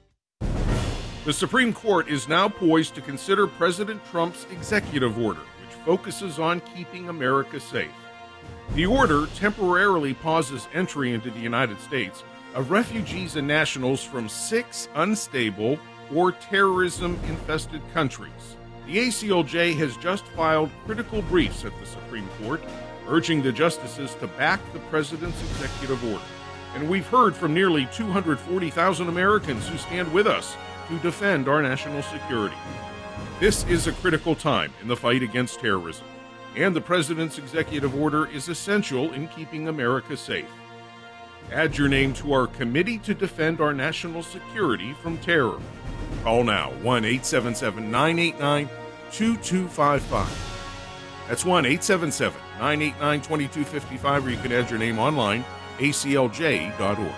The Supreme Court is now poised to consider President Trump's executive order, which focuses on keeping America safe. The order temporarily pauses entry into the United States of refugees and nationals from six unstable or terrorism-infested countries. The A C L J has just filed critical briefs at the Supreme Court, urging the justices to back the president's executive order. And we've heard from nearly two hundred forty thousand Americans who stand with us to defend our national security. This is a critical time in the fight against terrorism, and the president's executive order is essential in keeping America safe. Add your name to our Committee to Defend Our National Security from Terror. Call now, one eight seven seven, nine eight nine, two two five five. That's one eight seven seven, nine eight nine, two two five five, or you can add your name online, A C L J dot org.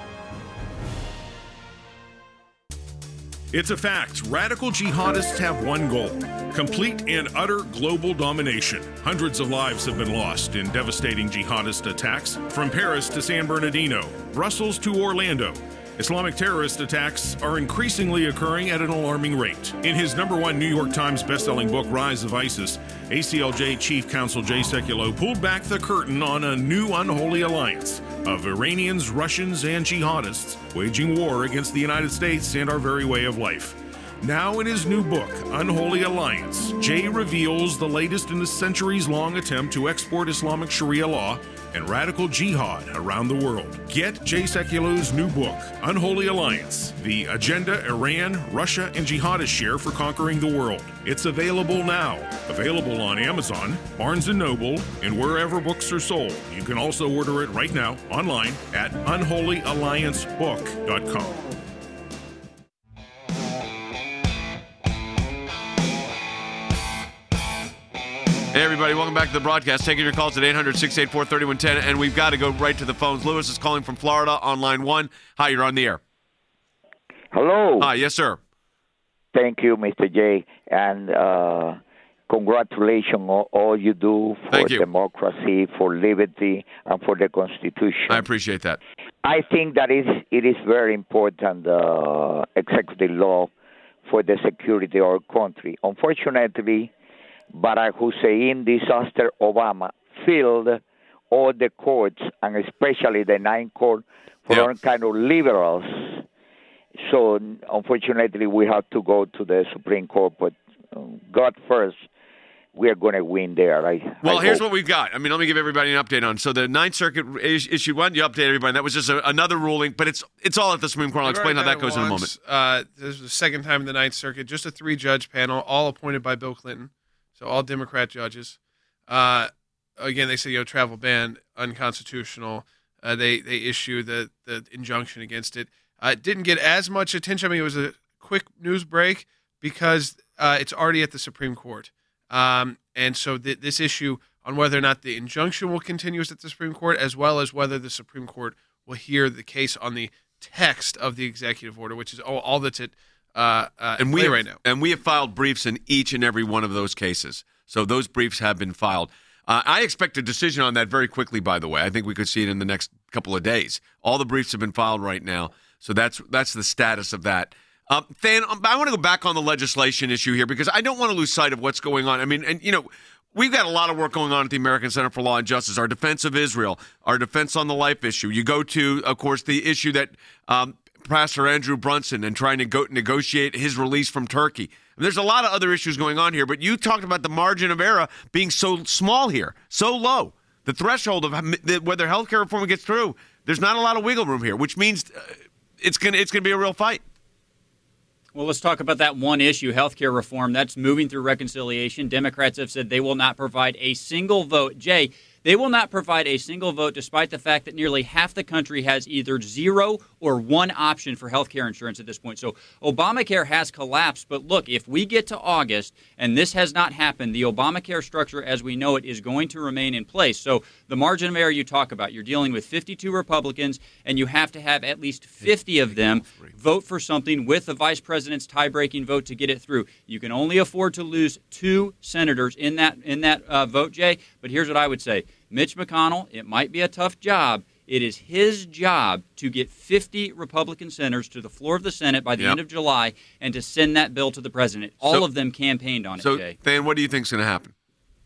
It's a fact. Radical jihadists have one goal: complete and utter global domination. Hundreds of lives have been lost in devastating jihadist attacks, from Paris to San Bernardino, Brussels to Orlando. Islamic terrorist attacks are increasingly occurring at an alarming rate. In his number one New York Times bestselling book, Rise of ISIS, A C L J Chief Counsel Jay Sekulow pulled back the curtain on a new unholy alliance of Iranians, Russians, and jihadists waging war against the United States and our very way of life. Now in his new book, Unholy Alliance, Jay reveals the latest in a centuries-long attempt to export Islamic Sharia law and radical jihad around the world. Get Jay Sekulow's new book, Unholy Alliance, The Agenda Iran, Russia, and Jihadists Share for Conquering the World. It's available now. Available on Amazon, Barnes and Noble, and wherever books are sold. You can also order it right now online at unholy alliance book dot com. Hey, everybody, welcome back to the broadcast. Taking your calls at eight hundred, six eight four, three one one zero, and we've got to go right to the phones. Lewis is calling from Florida on line one. Hi, you're on the air. Hello. Hi, yes, sir. Thank you, Mister J, and uh, congratulations on all you do for you. democracy, for liberty, and for the Constitution. I appreciate that. I think that is it is very important, uh, executive law for the security of our country. Unfortunately, Barack Hussein disaster Obama filled all the courts, and especially the Ninth Court, for yeah. all kind of liberals. So, unfortunately, we have to go to the Supreme Court, but um, God first, we are going to win there. I, well, I here's hope. what we've got. I mean, let me give everybody an update on. So the Ninth Circuit is, issued one. You update everybody. That was just a, another ruling, but it's it's all at the Supreme Court. I'll explain how that goes in a moment. Uh, this is the second time in the Ninth Circuit. Just a three-judge panel, all appointed by Bill Clinton. So all Democrat judges. Uh, again, they say, you know, travel ban, unconstitutional. Uh, they they issue the, the injunction against it. Uh, it didn't get as much attention. I mean, it was a quick news break because uh, it's already at the Supreme Court. Um, and so th- this issue on whether or not the injunction will continue is at the Supreme Court, as well as whether the Supreme Court will hear the case on the text of the executive order, which is all, all that's at Uh, uh, and we have, right now. and we have filed briefs in each and every one of those cases. So those briefs have been filed. Uh, I expect a decision on that very quickly. By the way, I think we could see it in the next couple of days. All the briefs have been filed right now, so that's that's the status of that. Um, Than, I want to go back on the legislation issue here because I don't want to lose sight of what's going on. I mean, and you know, we've got a lot of work going on at the American Center for Law and Justice. Our defense of Israel, our defense on the life issue. You go to, of course, the issue that. Um, Pastor Andrew Brunson and trying to go negotiate his release from Turkey. And there's a lot of other issues going on here, but you talked about the margin of error being so small here, so low. The threshold of whether health care reform gets through, there's not a lot of wiggle room here, which means it's going it's going to be a real fight. Well, let's talk about that one issue, health care reform. That's moving through reconciliation. Democrats have said they will not provide a single vote. Jay, they will not provide a single vote despite the fact that nearly half the country has either zero or one option for health care insurance at this point. So Obamacare has collapsed. But look, if we get to August and this has not happened, the Obamacare structure as we know it is going to remain in place. So the margin of error you talk about, you're dealing with fifty-two Republicans, and you have to have at least fifty of them vote for something with the vice president's tie-breaking vote to get it through. You can only afford to lose two senators in that in that uh, vote, Jay. But here's what I would say. Mitch McConnell, it might be a tough job. It is his job to get fifty Republican senators to the floor of the Senate by the yep. end of July and to send that bill to the president. All so, of them campaigned on it, so, Jay. So, Than, what do you think is going to happen?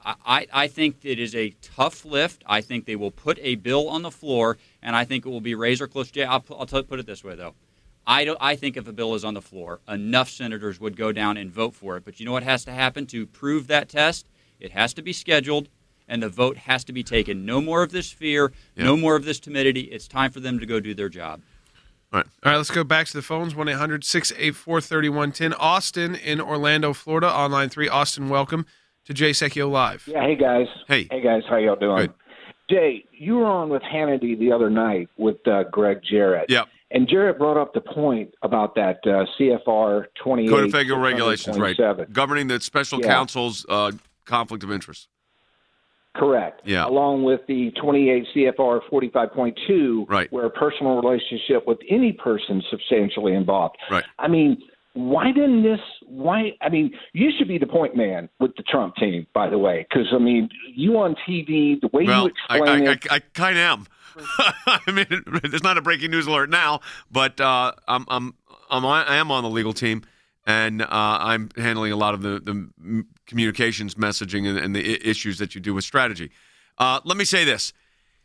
I, I think it is a tough lift. I think they will put a bill on the floor, and I think it will be razor close. Jay, I'll, I'll tell, put it this way, though. I, don't, I think if a bill is on the floor, enough senators would go down and vote for it. But you know what has to happen to prove that test? It has to be scheduled, and the vote has to be taken. No more of this fear, yeah. no more of this timidity. It's time for them to go do their job. All right. All right, let's go back to the phones, one eight hundred six eight four three one one zero. Austin in Orlando, Florida, on line three. Austin, welcome to Jay Secchio Live. Yeah, hey, guys. Hey. Hey, guys, how y'all doing? Good. Jay, you were on with Hannity the other night with uh, Greg Jarrett. Yep. And Jarrett brought up the point about that uh, C F R twenty-eight. Code of Federal Regulations, right. Governing the special yeah. counsel's uh, conflict of interest. Correct. Yeah. Along with the twenty-eight C F R forty-five point two, right. where a personal relationship with any person substantially involved. Right. I mean, why didn't this – Why? I mean, you should be the point man with the Trump team, by the way, because, I mean, you on T V, the way well, you explain I, I, it. I, I kind of am. I mean, it's not a breaking news alert now, but uh, I'm, I'm, I'm, I am on the legal team, and uh, I'm handling a lot of the, the communications, messaging, and, and the issues that you do with strategy. Uh, let me say this.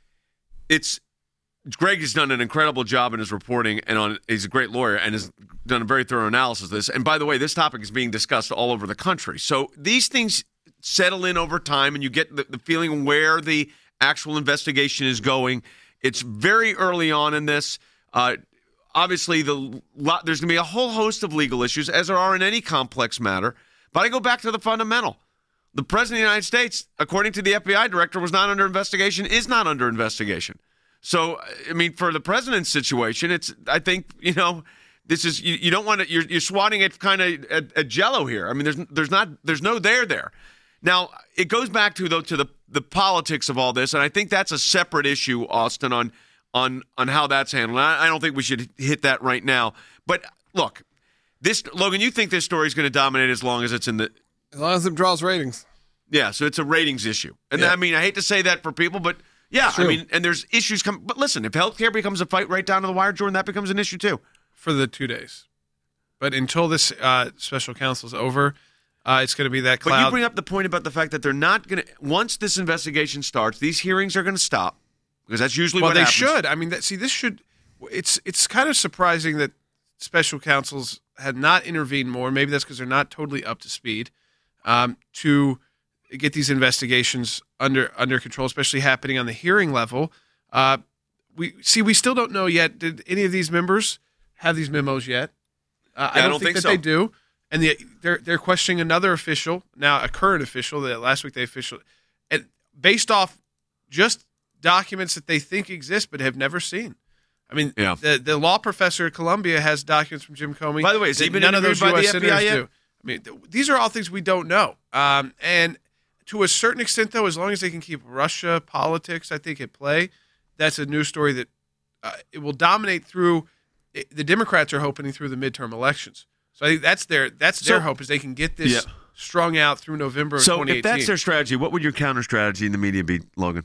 It's Greg has done an incredible job in his reporting, and on he's a great lawyer and has done a very thorough analysis of this. And by the way, this topic is being discussed all over the country. So these things settle in over time, and you get the, the feeling where the actual investigation is going. It's very early on in this. Uh, obviously, the lot, there's going to be a whole host of legal issues, as there are in any complex matter. But I go back to the fundamental. The President of the United States, according to the F B I director, was not under investigation, is not under investigation. So, I mean, for the president's situation, it's, I think, you know, this is, you, you don't want to, you're, you're swatting at kind of a, a jello here. I mean, there's, there's not, there's no there there. Now, it goes back to, though, to the, the politics of all this, and I think that's a separate issue, Austin, on, on, on how that's handled. I, I don't think we should hit that right now. But look, this, Logan, you think this story is going to dominate as long as it's in the, as long as it draws ratings. Yeah, so it's a ratings issue. And yeah. I mean, I hate to say that for people, but yeah, I mean, and there's issues come. But listen, if healthcare becomes a fight right down to the wire, Jordan, that becomes an issue too. For the two days. But until this uh, special counsel is over, uh, it's going to be that cloud. But you bring up the point about the fact that they're not going to, once this investigation starts, these hearings are going to stop, because that's usually well, what they happens. should. I mean, that, see, this should, it's it's kind of surprising that special counsels had not intervened more. Maybe that's because they're not totally up to speed um, to get these investigations under under control, especially happening on the hearing level. Uh, we see, we still don't know yet. Did any of these members have these memos yet? Uh, yeah, I, don't I don't think, think that so. they do. And the, they're they're questioning another official now, a current official. That last week they official, and based off just documents that they think exist but have never seen. I mean, yeah. the the law professor at Columbia has documents from Jim Comey. By the way, has that he been none of those interviewed by U S the F B I senators yet? do. I mean, th- these are all things we don't know. Um, and to a certain extent, though, as long as they can keep Russia politics, I think, at play, that's a news story that uh, it will dominate through. It, the Democrats are hoping through the midterm elections. So I think that's their that's their So- hope is they can get this Yeah. strung out through November of So twenty eighteen. if that's their strategy, what would your counter strategy in the media be, Logan?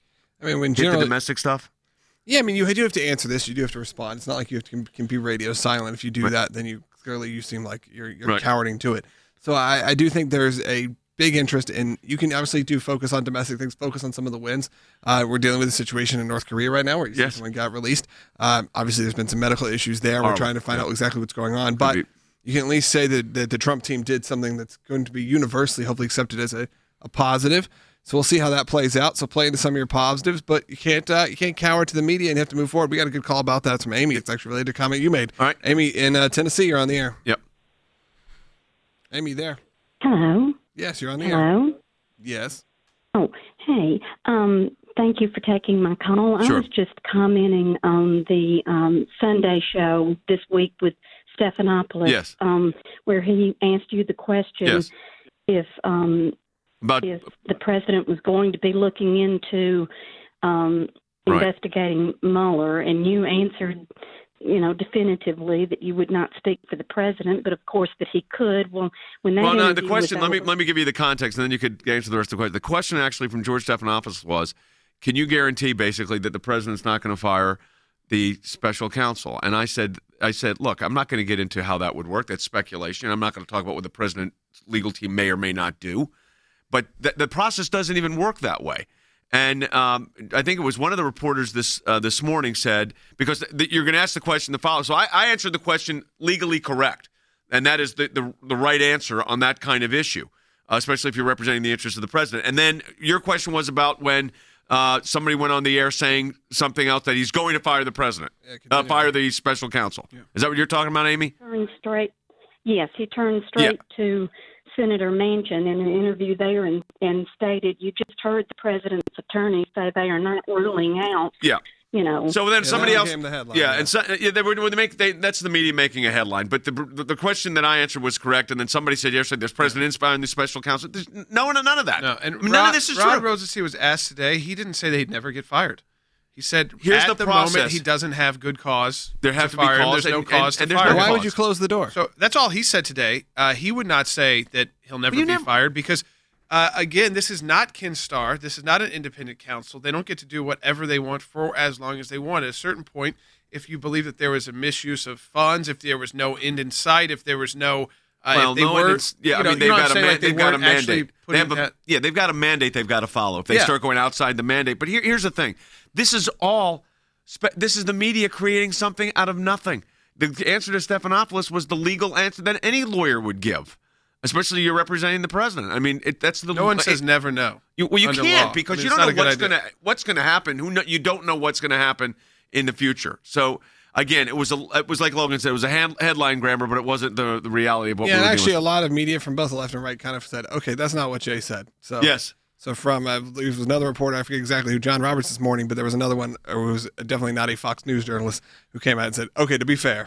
I mean, when Hit the generally, domestic stuff? yeah, I mean, you do have to answer this. You do have to respond. It's not like you have to, can, can be radio silent. If you do Right. that, then you clearly you seem like you're you're Right. cowarding to it. So I, I do think there's a big interest in, you can obviously do focus on domestic things, focus on some of the wins. Uh, we're dealing with a situation in North Korea right now where you see Yes. someone got released. Um, obviously, there's been some medical issues there. We're Horrible. trying to find Yeah. out exactly what's going on. But be. you can at least say that, that the Trump team did something that's going to be universally, hopefully, accepted as a, a positive. So we'll see how that plays out. So play into some of your positives, but you can't uh, you can't cower to the media and you have to move forward. We got a good call about that from Amy. It's actually related to a comment you made. All right. Amy in uh, Tennessee, you're on the air. Yep. Amy, there. Hello. Yes, you're on the air. Hello. Yes. Oh, hey. Um, thank you for taking my call. I Sure. was just commenting on the um, Sunday show this week with Stephanopoulos, Yes. um, where he asked you the question Yes. if um, About if the president was going to be looking into um, Right. investigating Mueller, and you answered, you know, definitively that you would not speak for the president, but of course that he could. Well, when that Well, no, the interview was question, let me over- let me give you the context, and then you could answer the rest of the question. The question actually from George Stephanopoulos was, can you guarantee basically that the president's not going to fire the special counsel? And I said, I said, look, I'm not going to get into how that would work. That's speculation. I'm not going to talk about what the president's legal team may or may not do. But th- the process doesn't even work that way. And um, I think it was one of the reporters this uh, this morning said, because th- th- you're going to ask the question to follow. So I, I answered the question legally correct, and that is the, the, the right answer on that kind of issue, uh, especially if you're representing the interests of the president. And then your question was about when uh, somebody went on the air saying something else, that he's going to fire the president, yeah, uh, fire the special counsel. Yeah. Is that what you're talking about, Amy? Turned straight. Yes, he turned straight yeah. to Senator Manchin in an interview there and, and stated, you just heard the president's attorney say they are not ruling out. Yeah. You know. So then yeah, somebody else. The headline, yeah, yeah, and so, yeah, they were they make they, that's the media making a headline. But the, the the question that I answered was correct, and then somebody said yesterday, "There's president inspiring the special counsel." There's no, none of that. No, and I mean, Rod, none of this is Rod true. Rosenstein was asked today. He didn't say they'd never get fired. He said, Here's at the the, process. moment, he doesn't have good cause. There have to, to be fire him. cause, There's no and- cause and- and to there's fire no him. Why would you close the door? So that's all he said today. Uh, he would not say that he'll never you be never- fired because, uh, again, this is not Ken Starr. This is not an independent counsel. They don't get to do whatever they want for as long as they want. At a certain point, if you believe that there was a misuse of funds, if there was no end in sight, if there was no Uh, well, if they no, were, it's, yeah, you know, I mean, you know they've what got I'm a saying? man, Like they they've got a weren't actually mandate. They have putting a, that- yeah, they've got a mandate they've got to follow. If they Yeah. start going outside the mandate, but here, here's the thing: this is all, spe- this is the media creating something out of nothing. The answer to Stephanopoulos was the legal answer that any lawyer would give, especially you're representing the president. I mean, it, that's the No one it- says never know. You, well, you under can't law. because I mean, you it's don't not know a good what's idea. going to what's going to happen. Who know, you don't know what's going to happen in the future. So. Again, it was a, it was like Logan said, it was a hand, headline grammar, but it wasn't the, the reality of what yeah, we were and actually, dealing a lot of media from both the left and right kind of said, "Okay, that's not what Jay said." So Yes. So from uh, there was another reporter, I forget exactly who, John Roberts this morning, but there was another one, or it was definitely not a Fox News journalist, who came out and said, "Okay, to be fair,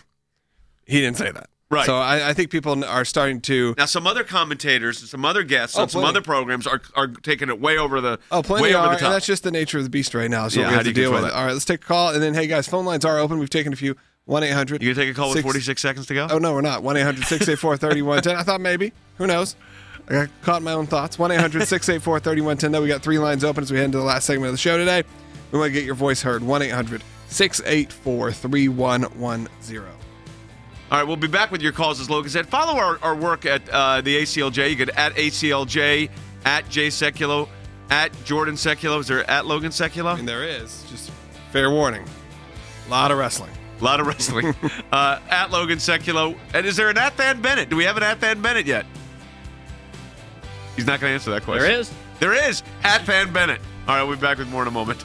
he didn't say that." Right. So I, I think people are starting to. Now, some other commentators and some other guests Oh, on some plenty. other programs are, are taking it way over the Oh, plenty way are, over the and top. that's just the nature of the beast right now. So Yeah, we how have do to you deal with control it. that? All right, let's take a call, and then hey guys, phone lines are open. We've taken a few. one eight hundred You gonna take a call with six forty-six seconds to go? Oh no, we're not. one eight hundred six eight four three one one zero. I thought maybe. Who knows? I got caught in my own thoughts. one eight hundred six eight four three one one zero. No, we got three lines open as we head into the last segment of the show today. We want to get your voice heard. one eight hundred six eight four three one one zero. All right, we'll be back with your calls, as Logan said. Follow our, our work at uh, the A C L J. You could at A C L J, at Jay Sekulow, at Jordan Sekulow. Is there at Logan Sekulow? I mean, there is. Just fair warning. A lot of wrestling. A lot of wrestling. uh, at Logan Sekulow. And is there an at Van Bennett? Do we have an at Van Bennett yet? He's not going to answer that question. There is. There is. At Van Bennett. All right, we'll be back with more in a moment.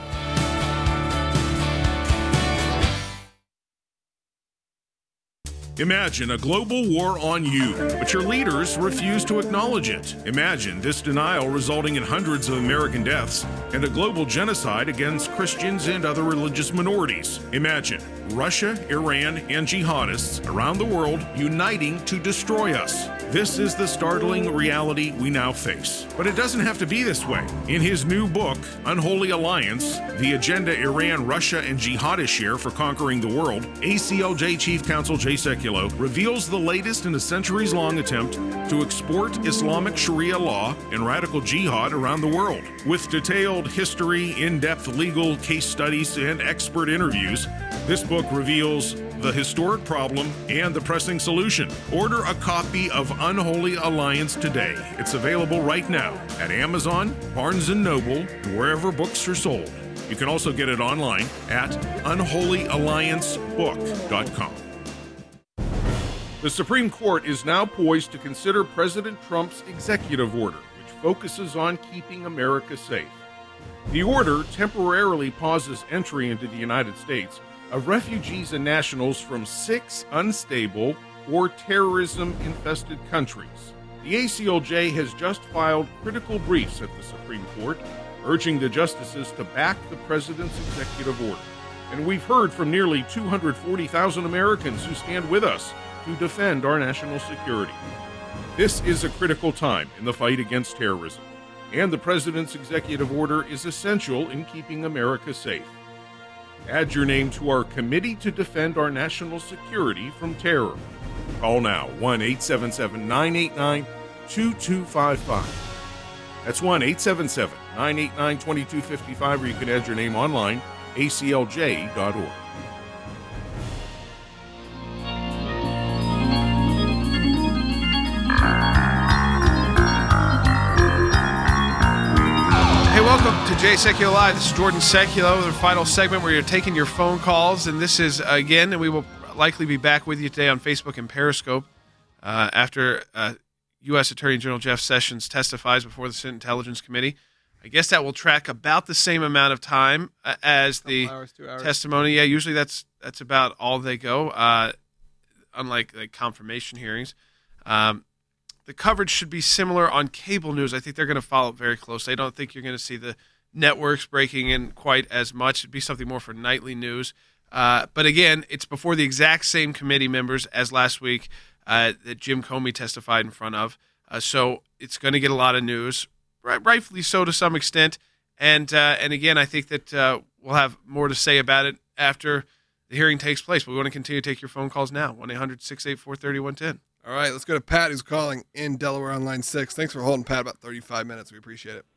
Imagine a global war on you, but your leaders refuse to acknowledge it. Imagine this denial resulting in hundreds of American deaths and a global genocide against Christians and other religious minorities. Imagine Russia, Iran, and jihadists around the world uniting to destroy us. This is the startling reality we now face. But it doesn't have to be this way. In his new book, Unholy Alliance, The Agenda Iran, Russia, and Jihadists Share for Conquering the World, A C L J Chief Counsel Jay Sekulow reveals the latest in a centuries-long attempt to export Islamic Sharia law and radical jihad around the world. With detailed history, in-depth legal case studies, and expert interviews, this book reveals the historic problem and the pressing solution. Order a copy of Unholy Alliance today. It's available right now at Amazon, Barnes and Noble, and wherever books are sold. You can also get it online at unholy alliance book dot com. The Supreme Court is now poised to consider President Trump's executive order, which focuses on keeping America safe. The order temporarily pauses entry into the United States of refugees and nationals from six unstable or terrorism-infested countries. The A C L J has just filed critical briefs at the Supreme Court, urging the justices to back the president's executive order. And we've heard from nearly two hundred forty thousand Americans who stand with us to defend our national security. This is a critical time in the fight against terrorism, and the president's executive order is essential in keeping America safe. Add your name to our committee to defend our national security from terror. Call now, one eight seven seven, nine eight nine, two two five five. That's one eight seven seven, nine eight nine, two two five five, or you can add your name online, A C L J dot org. Jay Sekulow Live. This is Jordan Sekulow, the final segment where you're taking your phone calls. And this is, again, and we will likely be back with you today on Facebook and Periscope uh, after uh, U S Attorney General Jeff Sessions testifies before the Senate Intelligence Committee. I guess that will track about the same amount of time uh, as the hours, two hours. testimony. Yeah, usually that's that's about all they go, uh, unlike like confirmation hearings. Um, the coverage should be similar on cable news. I think they're going to follow it very closely. I don't think you're going to see the networks breaking in quite as much. It'd be something more for nightly news. Uh, but again, it's before the exact same committee members as last week uh, that Jim Comey testified in front of. Uh, so it's going to get a lot of news. Right, rightfully so to some extent, and uh, and again, I think that uh, we'll have more to say about it after the hearing takes place. But we want to continue to take your phone calls now, one eight hundred six eight four three one one zero. All right, let's go to Pat, who's calling in Delaware on line six. Thanks for holding, Pat, about thirty-five minutes. We appreciate it.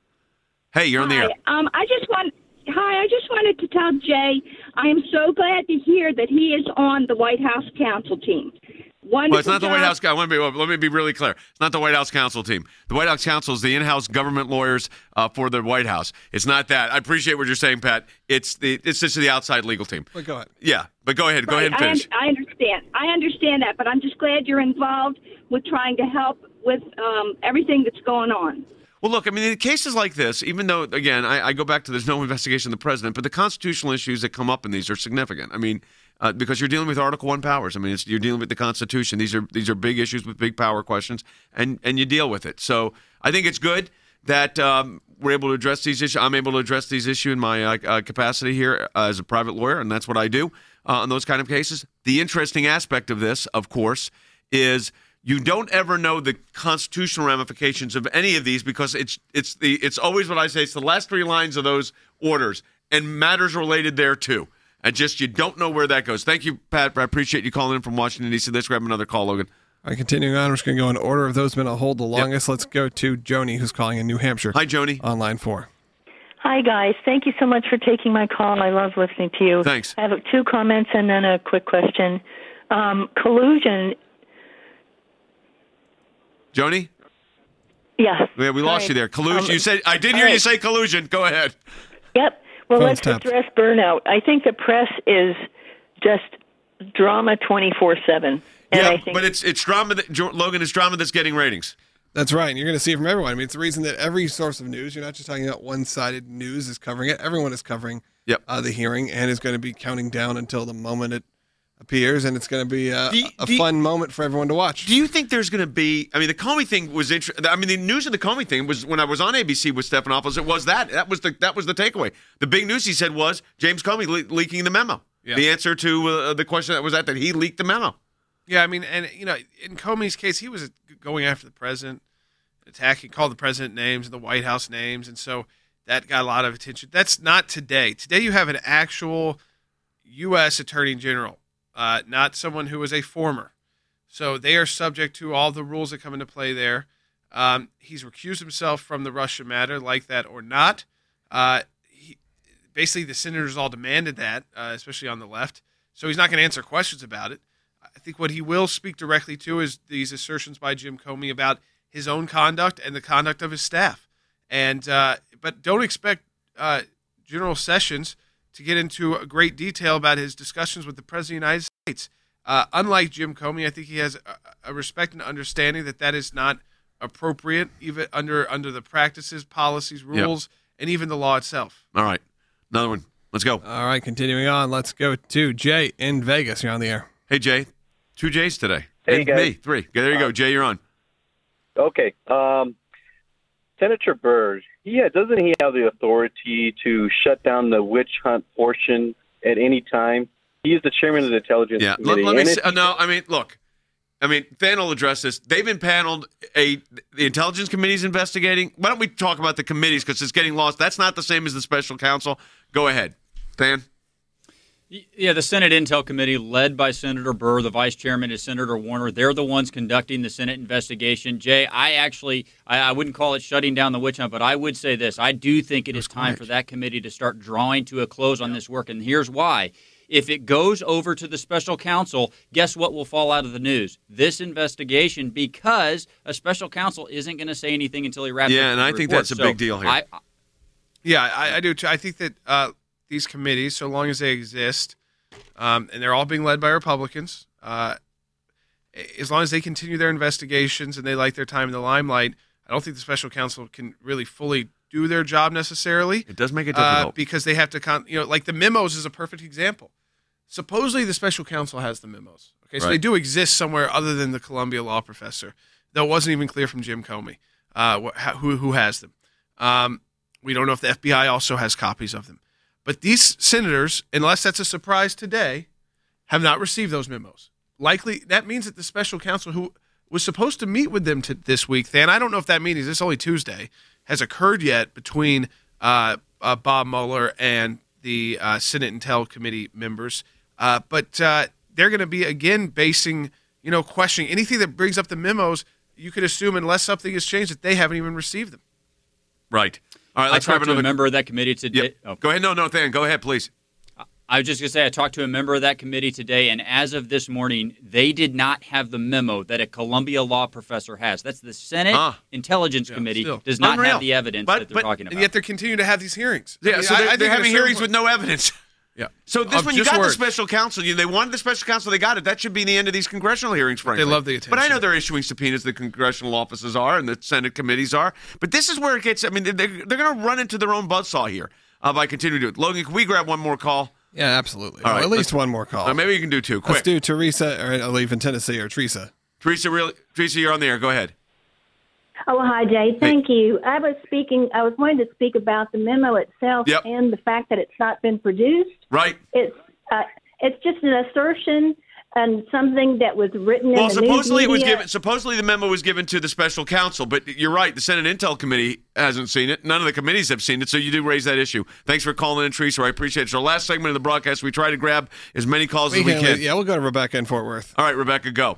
Hey, you're on the air. Hi, um, I just want. Hi, I just wanted to tell Jay I am so glad to hear that he is on the White House counsel team. Wonderful Well, it's not the job. White House. I want to be, let me be really clear. It's not the White House counsel team. The White House counsel is the in-house government lawyers uh, for the White House. It's not that. I appreciate what you're saying, Pat. It's the it's just the outside legal team. But go ahead. Yeah, but go ahead. Go Right, ahead and finish. I, un- I understand. I understand that, but I'm just glad you're involved with trying to help with um, everything that's going on. Well, look, I mean, in cases like this, even though, again, I, I go back to there's no investigation of the president, but the constitutional issues that come up in these are significant. I mean, uh, because you're dealing with Article One powers. I mean, it's, you're dealing with the Constitution. These are these are big issues with big power questions, and and you deal with it. So I think it's good that um, we're able to address these issues. I'm able to address these issues in my uh, uh, capacity here uh, as a private lawyer, and that's what I do uh, in those kind of cases. The interesting aspect of this, of course, is you don't ever know the constitutional ramifications of any of these because it's it's the it's always what I say. It's the last three lines of those orders and matters related there too. And just you don't know where that goes. Thank you, Pat. I appreciate you calling in from Washington, D C. Let's grab another call, Logan. All right, continuing on, we're just going to go in order of those been on hold the longest. Yep. Let's go to Joni, who's calling in New Hampshire. Hi, Joni. On line four. Hi, guys. Thank you so much for taking my call. I love listening to you. Thanks. I have two comments and then a quick question. Um, collusion. Joni? Yes. Yeah, we lost Hi. you there. Collusion. Um, you said I did hear right. you say collusion. Go ahead. Yep. Well, Phone's let's tapped. address burnout. I think the press is just drama twenty-four seven. And Yeah, I think but it's it's drama that Jo- Logan. It's drama that's getting ratings. That's right. And you're going to see it from everyone. I mean, it's the reason that every source of news, you're not just talking about one-sided news is covering it. Everyone is covering yep. uh, the hearing and is going to be counting down until the moment it appears, and it's going to be a, Do you- a do you- fun moment for everyone to watch. Do you think there's going to be? I mean, the Comey thing was interesting. I mean, the news of the Comey thing was when I was on A B C with Stephanopoulos. It was that. That was the that was the takeaway. The big news he said was James Comey le- leaking the memo. Yeah. The answer to uh, the question that was that that he leaked the memo. Yeah, I mean, and you know, in Comey's case, he was going after the president, attacking, called the president names and the White House names, and so that got a lot of attention. That's not today. Today, you have an actual U S Attorney General, uh, not someone who was a former. So they are subject to all the rules that come into play there. Um, he's recused himself from the Russia matter, like that or not. Uh, he, basically, the senators all demanded that, uh, especially on the left. So he's not going to answer questions about it. I think what he will speak directly to is these assertions by Jim Comey about his own conduct and the conduct of his staff. And uh, but don't expect uh, General Sessions to get into a great detail about his discussions with the President of the United States. Uh, unlike Jim Comey, I think he has a, a respect and understanding that that is not appropriate, even under under the practices, policies, rules, yep. and even the law itself. All right, another one. Let's go. All right, continuing on. Let's go to Jay in Vegas. You're on the air. Hey, Jay. Two J's today. Hey, and guys. Me, three. There you go, Uh, Jay. You're on. Okay. Um, Senator Byrd, he had, doesn't he have the authority to shut down the witch hunt portion at any time? He is the chairman of the Intelligence Yeah. Let, Committee. let me. and Say, if- uh, no, I mean, look. I mean, Than will address this. They've impaneled a the Intelligence Committee's investigating. Why don't we talk about the committees because it's getting lost? That's not the same as the special counsel. Go ahead, Than. Yeah, the Senate Intel Committee, led by Senator Burr, the vice chairman is Senator Warner. They're the ones conducting the Senate investigation. Jay, I actually, I, I wouldn't call it shutting down the witch hunt, but I would say this. I do think it is time for that committee to start drawing to a close on this work, and here's why. If it goes over to the special counsel, guess what will fall out of the news? This investigation, because a special counsel isn't going to say anything until he wraps up Yeah, the and I think report. that's a So big deal here. I, Yeah, I, I do too. I think that uh, these committees, so long as they exist, um, and they're all being led by Republicans, uh, as long as they continue their investigations and they like their time in the limelight, I don't think the special counsel can really fully do their job necessarily. It does make it uh, difficult. because they have to, con- you know, like the memos is a perfect example. Supposedly the special counsel has the memos. Okay, so Right. they do exist somewhere other than the Columbia law professor, though it wasn't even clear from Jim Comey uh, wh- who who has them. Um, we don't know if the F B I also has copies of them. But these senators, unless that's a surprise today, have not received those memos. Likely, that means that the special counsel who was supposed to meet with them to, this week, Than, I don't know if that meeting, this is only Tuesday, has occurred yet between uh, uh, Bob Mueller and the uh, Senate Intel Committee members. Uh, but uh, they're going to be, again, basing, you know, questioning anything that brings up the memos. You could assume, unless something has changed, that they haven't even received them. Right. All right, let's I grab talked to another a member of that committee today. Yep. Oh. Go ahead. No, no, Than. Go ahead, please. I was just going to say, I talked to a member of that committee today, and as of this morning, they did not have the memo that a Columbia law professor has. That's the Senate Ah. Intelligence Committee still. does not Unreal. have the evidence But- that they're but- talking about. And yet they're continuing to have these hearings. I Yeah, mean, so I- they're, I think they're at a having certain hearings point- with no evidence. Yeah. So this Of when you just got words. the special counsel, you, they wanted the special counsel, they got it. That should be the end of these congressional hearings, frankly. They love the But I attention. know they're issuing subpoenas, the congressional offices are, and the Senate committees are. But this is where it gets, I mean, they're, they're going to run into their own buzzsaw here uh, by continuing to do it. Logan, can we grab one more call? Yeah, absolutely. All Well, right, at least let's- one more call. Uh, maybe you can do two. Let's Quick. do Teresa, or I'll leave in Tennessee, or Teresa. Teresa, really, Teresa, you're on the air. Go ahead. Oh, hi, Jay. Thank you. I was speaking, I was wanting to speak about the memo itself Yep. and the fact that it's not been produced. Right. It's uh, it's just an assertion and something that was written Well, in the supposedly news it was media. given. Supposedly the memo was given to the special counsel, but you're right. The Senate Intel Committee hasn't seen it. None of the committees have seen it, so you do raise that issue. Thanks for calling in, Teresa. I appreciate it. So, our last segment of the broadcast, we try to grab as many calls as we can. Yeah, we'll go to Rebecca in Fort Worth. All right, Rebecca, go.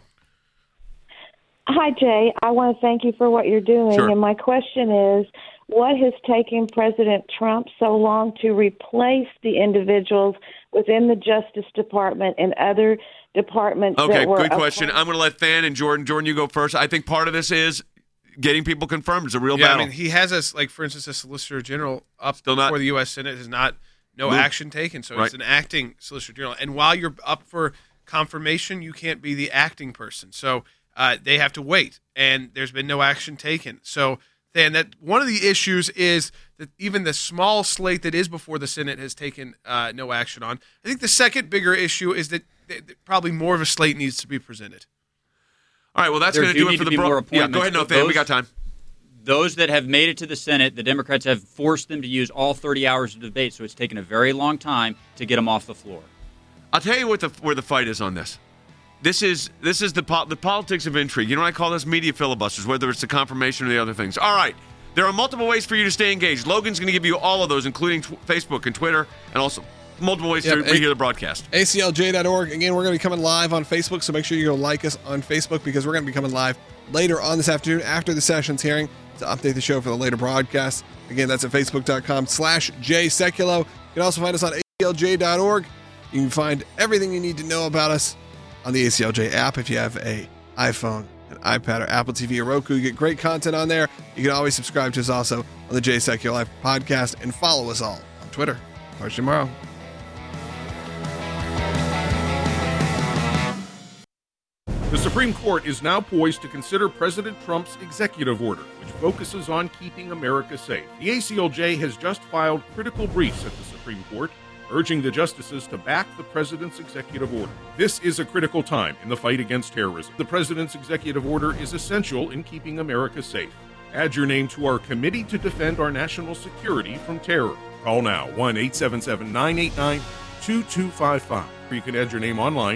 Hi, Jay. I want to thank you for what you're doing. Sure. And my question is, what has taken President Trump so long to replace the individuals within the Justice Department and other departments Okay, that were good question. appointed? I'm going to let Than and Jordan. Jordan, you go first. I think part of this is getting people confirmed. It's a real Yeah, battle. I mean, he has us, like, for instance, a Solicitor General up Still not- before the U S Senate has not, no Moved. action taken. So Right. it's an acting Solicitor General. And while you're up for confirmation, you can't be the acting person. So uh, they have to wait, and there's been no action taken. So then that one of the issues is that even the small slate that is before the Senate has taken uh, no action on. I think the second bigger issue is that, that that probably more of a slate needs to be presented. All right, well, that's There going to do do it need for to the be more bro- Yeah, go ahead, no, appointments, Than. but We got those- time. Those that have made it to the Senate, the Democrats have forced them to use all thirty hours of debate, so it's taken a very long time to get them off the floor. I'll tell you what the where the fight is on this. This is this is the po- the politics of intrigue. You know what I call this? Media filibusters, whether it's the confirmation or the other things. All right. There are multiple ways for you to stay engaged. Logan's going to give you all of those, including tw- Facebook and Twitter, and also multiple ways Yep, to A- hear the broadcast. A C L J dot org. Again, we're going to be coming live on Facebook, so make sure you go like us on Facebook because we're going to be coming live later on this afternoon after the session's hearing to update the show for the later broadcast. Again, that's at facebook.com slash jseculo. You can also find us on A C L J dot org. You can find everything you need to know about us on the A C L J app if you have a iPhone, an iPad, or Apple T V or Roku. You get great content on there. You can always subscribe to us also on the Jay Sekulow Live podcast and follow us all on Twitter. Talk to you tomorrow. The Supreme Court is now poised to consider President Trump's executive order, which focuses on keeping America safe. The A C L J has just filed critical briefs at the Supreme Court, urging the justices to back the president's executive order. This is a critical time in the fight against terrorism. The president's executive order is essential in keeping America safe. Add your name to our committee to defend our national security from terror. Call now, one eight seven seven, nine eight nine, two two five five, or you can add your name online